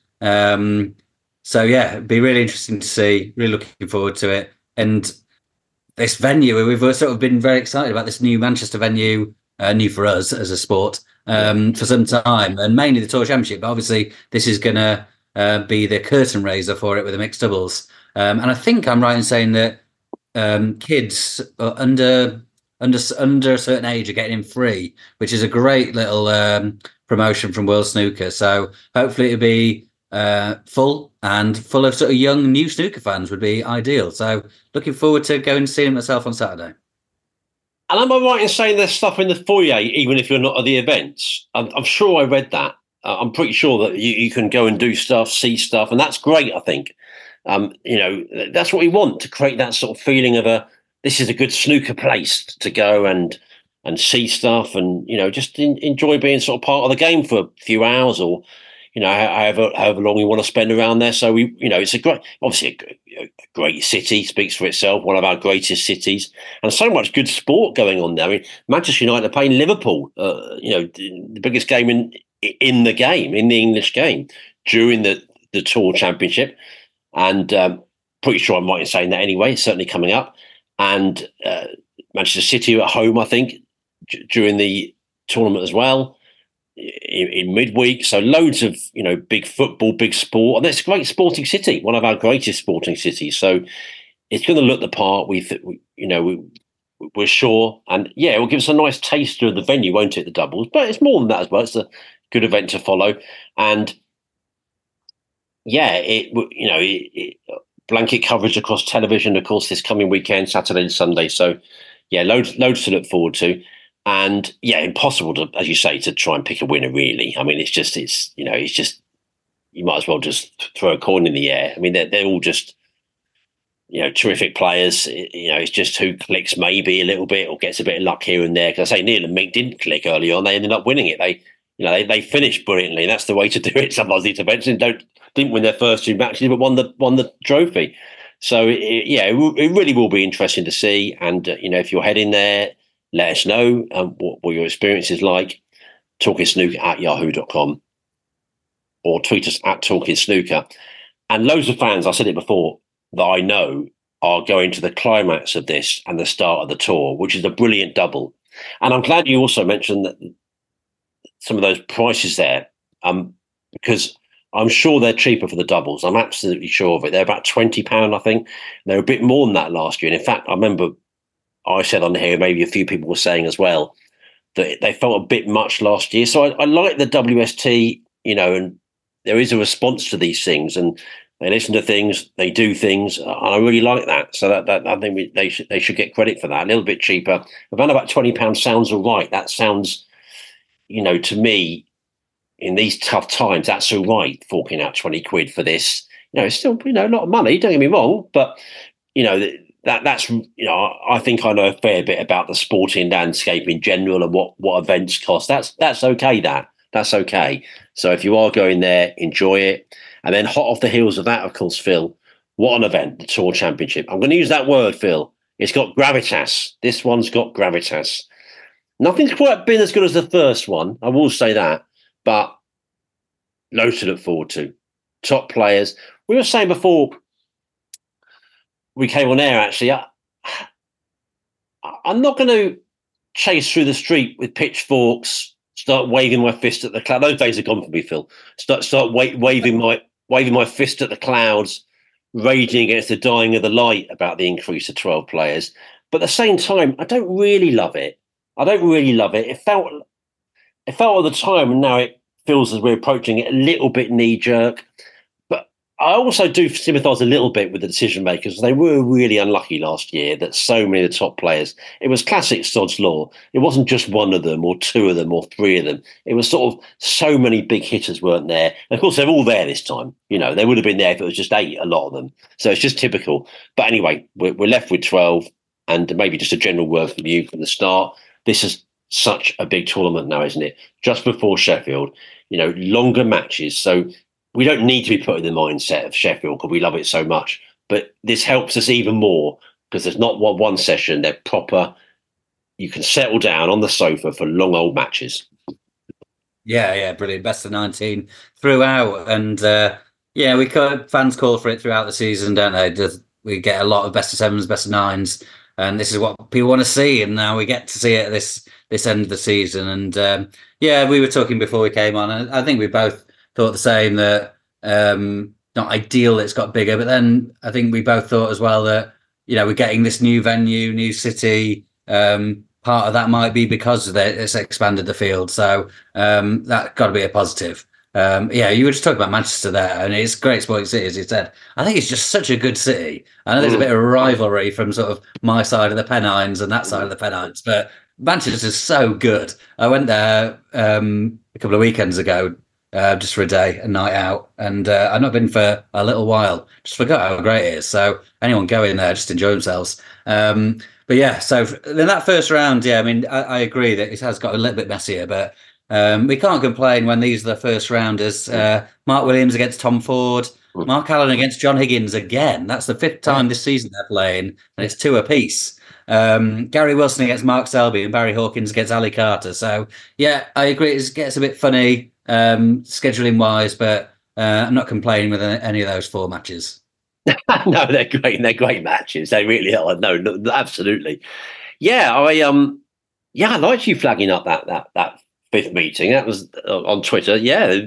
So yeah, it'd be really interesting to see. Really looking forward to it. And this venue, we've sort of been very excited about this new Manchester venue, new for us as a sport. For some time, and mainly the Tour Championship, but obviously this is going to be the curtain raiser for it with the mixed doubles. And I think I'm right in saying that kids under a certain age are getting in free, which is a great little promotion from World Snooker. So hopefully it'll be full and full of sort of young new snooker fans would be ideal. So looking forward to going and seeing myself on Saturday. And am I right in saying there's stuff in the foyer, even if you're not at the events? I'm sure I read that. I'm pretty sure that you can go and do stuff, see stuff, and that's great, I think. That's what we want, to create that sort of feeling of this is a good snooker place to go and see stuff and, just enjoy being sort of part of the game for a few hours or, however long we want to spend around there. So it's obviously a great city, speaks for itself, one of our greatest cities, and so much good sport going on there. I mean, Manchester United are playing Liverpool, the biggest game in the English game during the Tour Championship, and pretty sure I'm right in saying that anyway. It's certainly coming up, and Manchester City are at home, I think, during the tournament as well. In midweek, so loads of big football, big sport, and it's a great sporting city, one of our greatest sporting cities. So it's going to look the part. We're sure, and yeah, it will give us a nice taster of the venue, won't it? The doubles, but it's more than that as well. It's a good event to follow, and yeah, blanket coverage across television, of course, this coming weekend, Saturday and Sunday. So yeah, loads to look forward to. And yeah, impossible to, as you say, to try and pick a winner. Really, I mean, it's just you might as well just throw a coin in the air. I mean, they're all just terrific players. It's just who clicks maybe a little bit or gets a bit of luck here and there. Because I say Neil and Mink didn't click early on; they ended up winning it. They finished brilliantly. That's the way to do it. Sometimes these events didn't win their first 2 matches, but won the trophy. So it really will be interesting to see. And if you're heading there, let us know what your experience is like. talkingsnooker@yahoo.com or tweet us @talkingsnooker. And loads of fans, I said it before, that I know are going to the climax of this and the start of the tour, which is a brilliant double. And I'm glad you also mentioned that some of those prices there, because I'm sure they're cheaper for the doubles. I'm absolutely sure of it. They're about £20, I think. They're a bit more than that last year. And in fact, I remember I said on here, maybe a few people were saying as well, that they felt a bit much last year. So I like the WST, and there is a response to these things. And They listen to things, they do things, and I really like that. So that I think they should get credit for that. A little bit cheaper, around about £20 sounds all right. That sounds, to me, in these tough times, that's all right. Forking out £20 for this, it's still a lot of money. Don't get me wrong, but that's I think I know a fair bit about the sporting landscape in general and what events cost. That's okay. That's okay. So if you are going there, enjoy it. And then hot off the heels of that, of course, Phil, what an event, the Tour Championship. I'm going to use that word, Phil. It's got gravitas. This one's got gravitas. Nothing's quite been as good as the first one, I will say that, but loads to look forward to. Top players. We were saying before we came on air, actually, I'm not going to chase through the street with pitchforks, start waving my fist at the cloud. Those days are gone for me, Phil. Start waving my fist at the clouds, raging against the dying of the light about the increase of 12 players. But at the same time, I don't really love it. It felt at the time, and now it feels as we're approaching it a little bit knee-jerk. But I also do sympathise a little bit with the decision makers. They were really unlucky last year that so many of the top players, it was classic Sod's Law. It wasn't just one of them or two of them or three of them. It was sort of so many big hitters weren't there. And of course, they're all there this time. They would have been there if it was just 8, a lot of them. So it's just typical. But anyway, we're left with 12, and maybe just a general word from you from the start. This is such a big tournament now, isn't it? Just before Sheffield, longer matches. So we don't need to be put in the mindset of Sheffield because we love it so much. But this helps us even more because there's not one session. They're proper. You can settle down on the sofa for long old matches. Yeah, brilliant. Best of 19 throughout. And fans call for it throughout the season, don't they? We get a lot of best of 7s, best of 9s. And this is what people want to see, and now we get to see it at this end of the season. And we were talking before we came on, and I think we both thought the same, that not ideal it's got bigger, but then I think we both thought as well that we're getting this new venue, new city. Part of that might be because it's expanded the field, so that got to be a positive. You were just talking about Manchester there, and it's a great sporting city, as you said. I think it's just such a good city. I know there's a bit of rivalry from sort of my side of the Pennines and that side of the Pennines, but Manchester's so good. I went there a couple of weekends ago, just for a day, a night out, and I've not been for a little while. Just forgot how great it is. So anyone go in there, just enjoy themselves. But yeah, so in that first round, I agree that it has got a little bit messier, but we can't complain when these are the first rounders. Mark Williams against Tom Ford, Mark Allen against John Higgins again. That's the 5th time this season they're playing, and it's 2 apiece. Gary Wilson against Mark Selby and Barry Hawkins against Ali Carter. So yeah, I agree. It gets a bit funny scheduling wise, but I'm not complaining with any of those 4 matches. No, they're great. They're great matches. They really are. No, absolutely. Yeah, I liked you flagging up that 5th meeting. That was on Twitter. Yeah,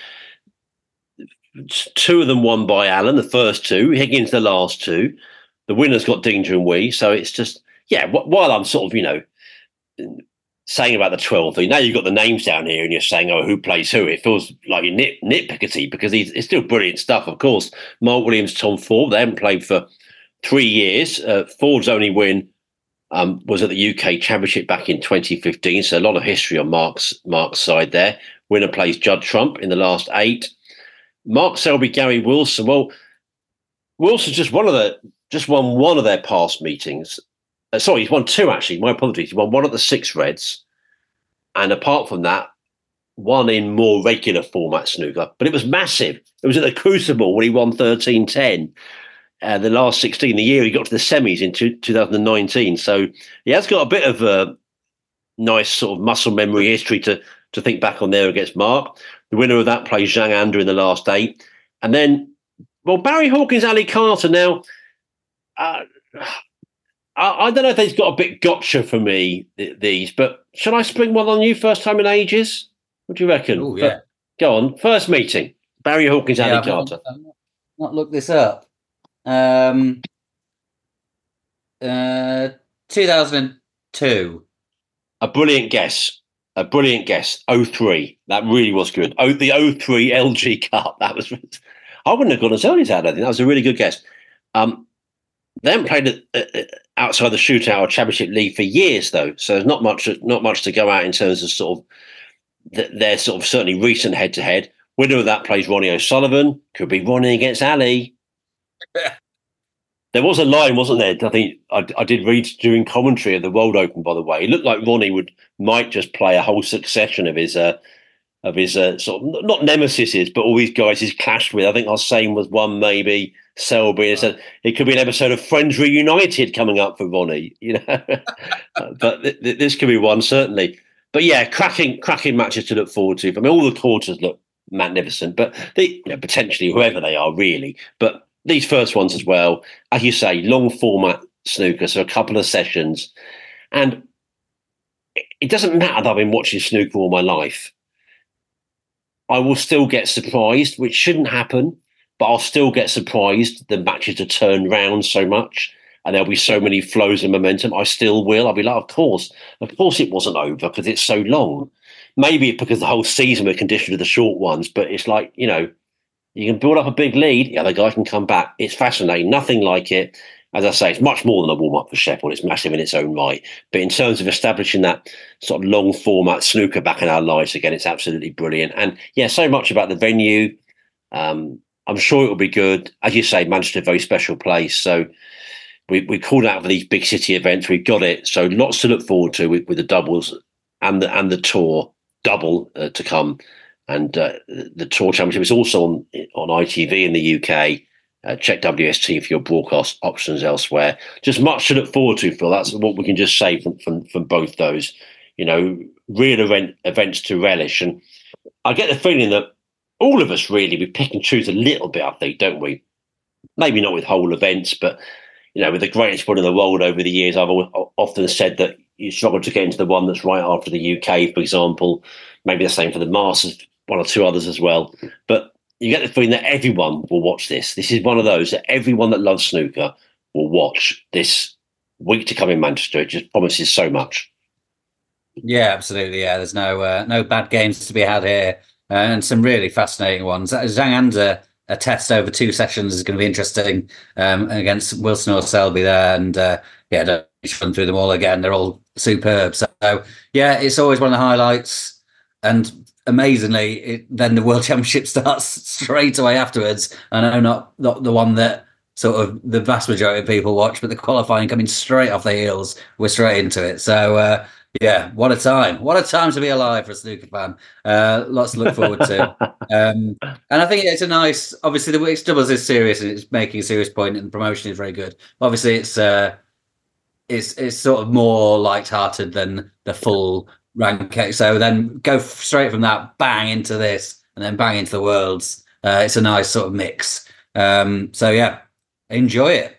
2 of them won by Allen, the first 2. Higgins, the last 2. The winner's got Dinger and Wee. So it's just, while I'm sort of, saying about the 12 thing, now you've got the names down here and you're saying, who plays who? It feels like you're nitpickety because it's still brilliant stuff, of course. Mark Williams, Tom Ford, they haven't played for 3 years. Ford's only win was at the UK Championship back in 2015, so a lot of history on Mark's side there. Winner plays Judd Trump in the last 8. Mark Selby, Gary Wilson. Well, Wilson's just won one of their past meetings. Sorry, he's won 2 actually. My apologies. He won 1 at the 6 Reds, and apart from that, 1 in more regular format snooker. But it was massive. It was at the Crucible when he won 13-10. The last 16, the year he got to the semis in 2019. So he has got a bit of a nice sort of muscle memory history to think back on there against Mark. The winner of that plays Zhang Anda in the last 8. And then, Barry Hawkins, Ali Carter. Now, I don't know if they've got a bit gotcha for me, these, but shall I spring one on you first time in ages? What do you reckon? Oh, yeah. Go on. First meeting. Barry Hawkins, Ali Carter. I've not looked this up. 2002. A brilliant guess. 03. That really was good. The 03 LG Cup. That was. I wouldn't have gone as early as that. I think that was a really good guess. They haven't played outside the shootout or Championship League for years, though. So there's not much to go out in terms of sort of their sort of certainly recent head-to-head. Winner of that plays Ronnie O'Sullivan. Could be Ronnie against Ali. There was a line, wasn't there? I think I did read during commentary of the World Open, by the way. It looked like Ronnie might just play a whole succession of his sort of not nemesises, but all these guys he's clashed with. I think Hossein was one, maybe Selby. Said it could be an episode of Friends Reunited coming up for Ronnie, you know. But this could be one certainly. But yeah, cracking matches to look forward to. I mean, all the quarters look magnificent, but potentially whoever they are, really. But these first ones as well, as you say, long format snooker, so a couple of sessions. And it doesn't matter that I've been watching snooker all my life. I will still get surprised, which shouldn't happen, but I'll still get surprised the matches are turned round so much and there'll be so many flows and momentum. I still will. I'll be like, of course it wasn't over because it's so long. Maybe it's because the whole season we're conditioned to the short ones, but it's like, you know, you can build up a big lead, the other guy can come back. It's fascinating. Nothing like it. As I say, it's much more than a warm-up for Sheffield. It's massive in its own right. But in terms of establishing that sort of long-format snooker back in our lives again, it's absolutely brilliant. And, yeah, so much about the venue. I'm sure it will be good. As you say, Manchester, a very special place. So we called out for these big city events. We've got it. So lots to look forward to with the doubles and the tour double to come. And the Tour Championship is also on ITV in the UK. Check WST for your broadcast options elsewhere. Just much to look forward to, Phil. That's what we can just say from both those. You know, real events to relish. And I get the feeling that all of us really, we pick and choose a little bit, I think, don't we? Maybe not with whole events, but, you know, with the greatest one in the world over the years, I've often said that you struggle to get into the one that's right after the UK, for example. Maybe the same for the Masters, one or two others as well. But you get the feeling that everyone will watch this. This is one of those that everyone that loves snooker will watch this week to come in Manchester. It just promises so much. Yeah, absolutely. Yeah, there's no bad games to be had here, and some really fascinating ones. Zhang Anda, a test over 2 sessions is going to be interesting against Wilson or Selby there, and don't run through them all again. They're all superb. So yeah, it's always one of the highlights, and amazingly, then the World Championship starts straight away afterwards. I know not the one that sort of the vast majority of people watch, but the qualifying coming straight off their heels. We're straight into it. So yeah, what a time! What a time to be alive for a snooker fan. Lots to look forward to. And I think it's a nice. Obviously, the mixed doubles is serious and it's making a serious point, and the promotion is very good. Obviously, it's sort of more light-hearted than the full ranking. So then go straight from that, bang into this, and then bang into the Worlds. It's a nice sort of mix. So yeah, enjoy it.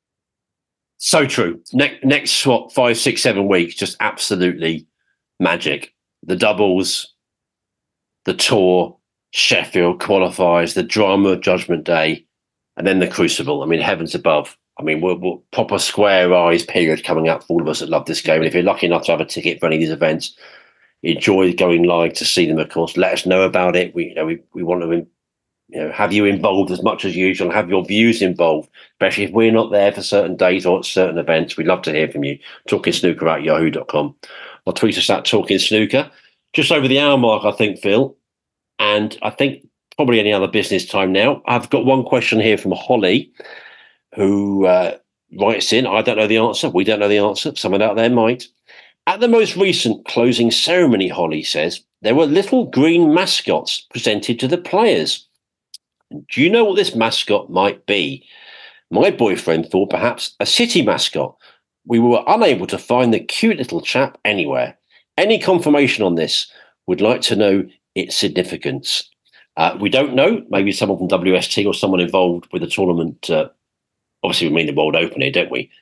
So true. Next 5, 6, 7 weeks, just absolutely magic. The doubles, the tour, Sheffield qualifiers, the drama of Judgment Day, and then the Crucible. I mean, heavens above. I mean, we're proper square eyes period coming up for all of us that love this game. And if you're lucky enough to have a ticket for any of these events, enjoy going live to see them, of course. Let us know about it. We want to have you involved as much as usual, have your views involved, especially if we're not there for certain days or at certain events. We'd love to hear from you. TalkingSnooker@yahoo.com or tweet us at TalkingSnooker. Just over the hour mark, I think, Phil. And I think probably any other business time now. I've got one question here from Holly, who writes in. I don't know the answer. We don't know the answer. Someone out there might. At the most recent closing ceremony, Holly says, there were little green mascots presented to the players. Do you know what this mascot might be? My boyfriend thought perhaps a City mascot. We were unable to find the cute little chap anywhere. Any confirmation on this? Would like to know its significance. We don't know. Maybe someone from WST or someone involved with the tournament. Obviously, we mean the World Open here, don't we?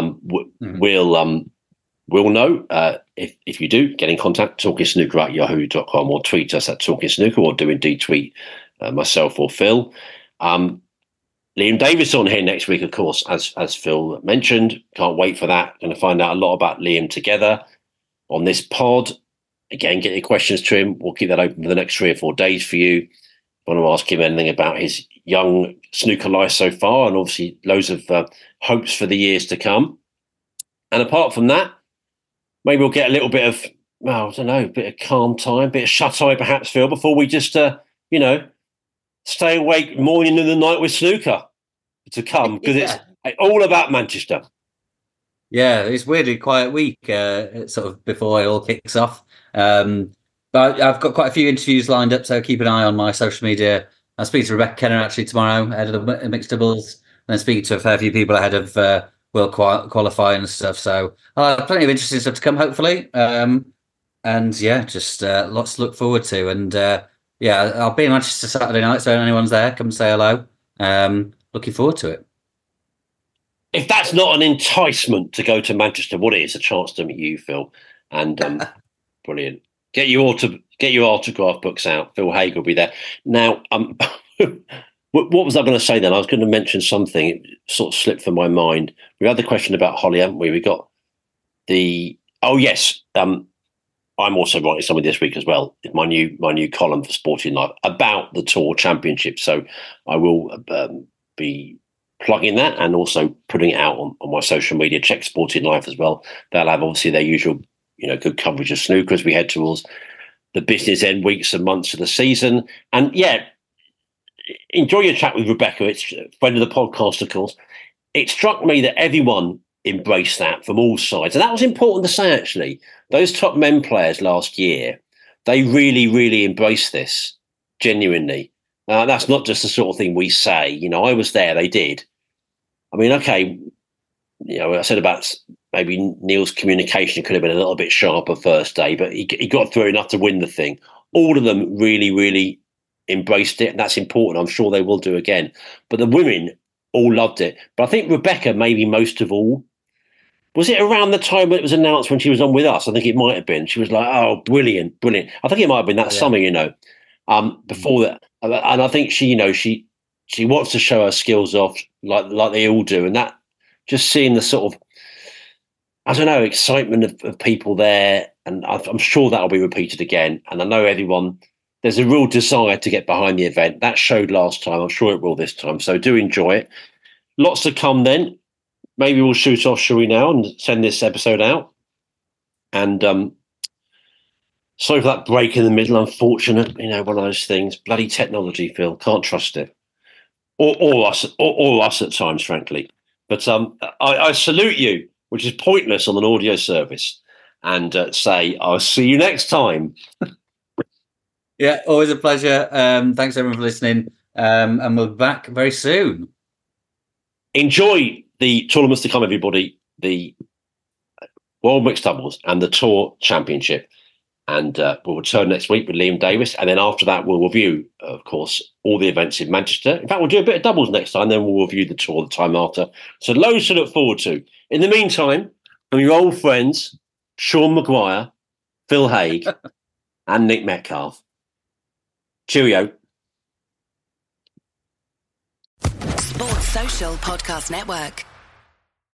We'll know. If you do, get in contact, talkingsnooker@yahoo.com or tweet us at talkingsnooker, or do indeed tweet myself or Phil. Liam Davis on here next week, of course, as Phil mentioned. Can't wait for that. Going to find out a lot about Liam together on this pod. Again, get your questions to him. We'll keep that open for the next 3 or 4 days for you. want to ask him anything about his young snooker life so far, and obviously loads of hopes for the years to come. And apart from that, maybe we'll get a little bit of, well, I don't know, a bit of calm time, a bit of shut-eye perhaps, Phil, before we just, stay awake morning and the night with snooker to come, because it's all about Manchester. Yeah, it's weirdly quiet week, sort of before it all kicks off. But I've got quite a few interviews lined up, so keep an eye on my social media. I'll speak to Rebecca Kenner actually tomorrow ahead of the mixed doubles, and then speaking to a fair few people ahead of World qualifying and stuff. So I'll have plenty of interesting stuff to come, hopefully. And yeah, just lots to look forward to. And I'll be in Manchester Saturday night, so if anyone's there, come say hello. Looking forward to it. If that's not an enticement to go to Manchester, what is? A chance to meet you, Phil. And brilliant. Get your autograph books out. Phil Haig will be there. Now, what was I going to say then? I was going to mention something. It sort of slipped from my mind. We had the question about Holly, haven't we? We got the... Oh, yes. I'm also writing something this week as well. My new column for Sporting Life about the Tour Championship. So I will be plugging that and also putting it out on my social media. Check Sporting Life as well. They'll have obviously their usual, good coverage of snooker as we head towards the business end weeks and months of the season. And enjoy your chat with Rebecca. It's a friend of the podcast, of course. It struck me that everyone embraced that from all sides. And that was important to say, actually. Those top men players last year, they really, really embraced this, genuinely. That's not just the sort of thing we say. I was there, they did. I mean, okay, I said about maybe Neil's communication could have been a little bit sharper first day, but he got through enough to win the thing. All of them really, really embraced it, and that's important. I'm sure they will do again. But the women all loved it. But I think Rebecca, maybe most of all, was it around the time when it was announced when she was on with us? I think it might have been. She was like, oh, brilliant, brilliant. I think it might have been that summer, before that. And I think she wants to show her skills off like they all do. And that, just seeing the sort of, I don't know, excitement of people there. And I'm sure that'll be repeated again. And I know there's a real desire to get behind the event. That showed last time. I'm sure it will this time. So do enjoy it. Lots to come then. Maybe we'll shoot off, shall we, now, and send this episode out. And sorry for that break in the middle. Unfortunate, one of those things. Bloody technology, Phil. Can't trust it. Or us at times, frankly. But I salute you, which is pointless on an audio service, and say I'll see you next time. Yeah, always a pleasure. Thanks everyone for listening, and we'll be back very soon. Enjoy the tournaments to come, everybody. The World Mixed Doubles and the Tour Championship. And we'll return next week with Liam Davis. And then after that, we'll review, of course, all the events in Manchester. In fact, we'll do a bit of doubles next time. Then we'll review the Tour the time after. So loads to look forward to. In the meantime, from your old friends, Sean Maguire, Phil Haig, and Nick Metcalf. Cheerio. Sports Social Podcast Network.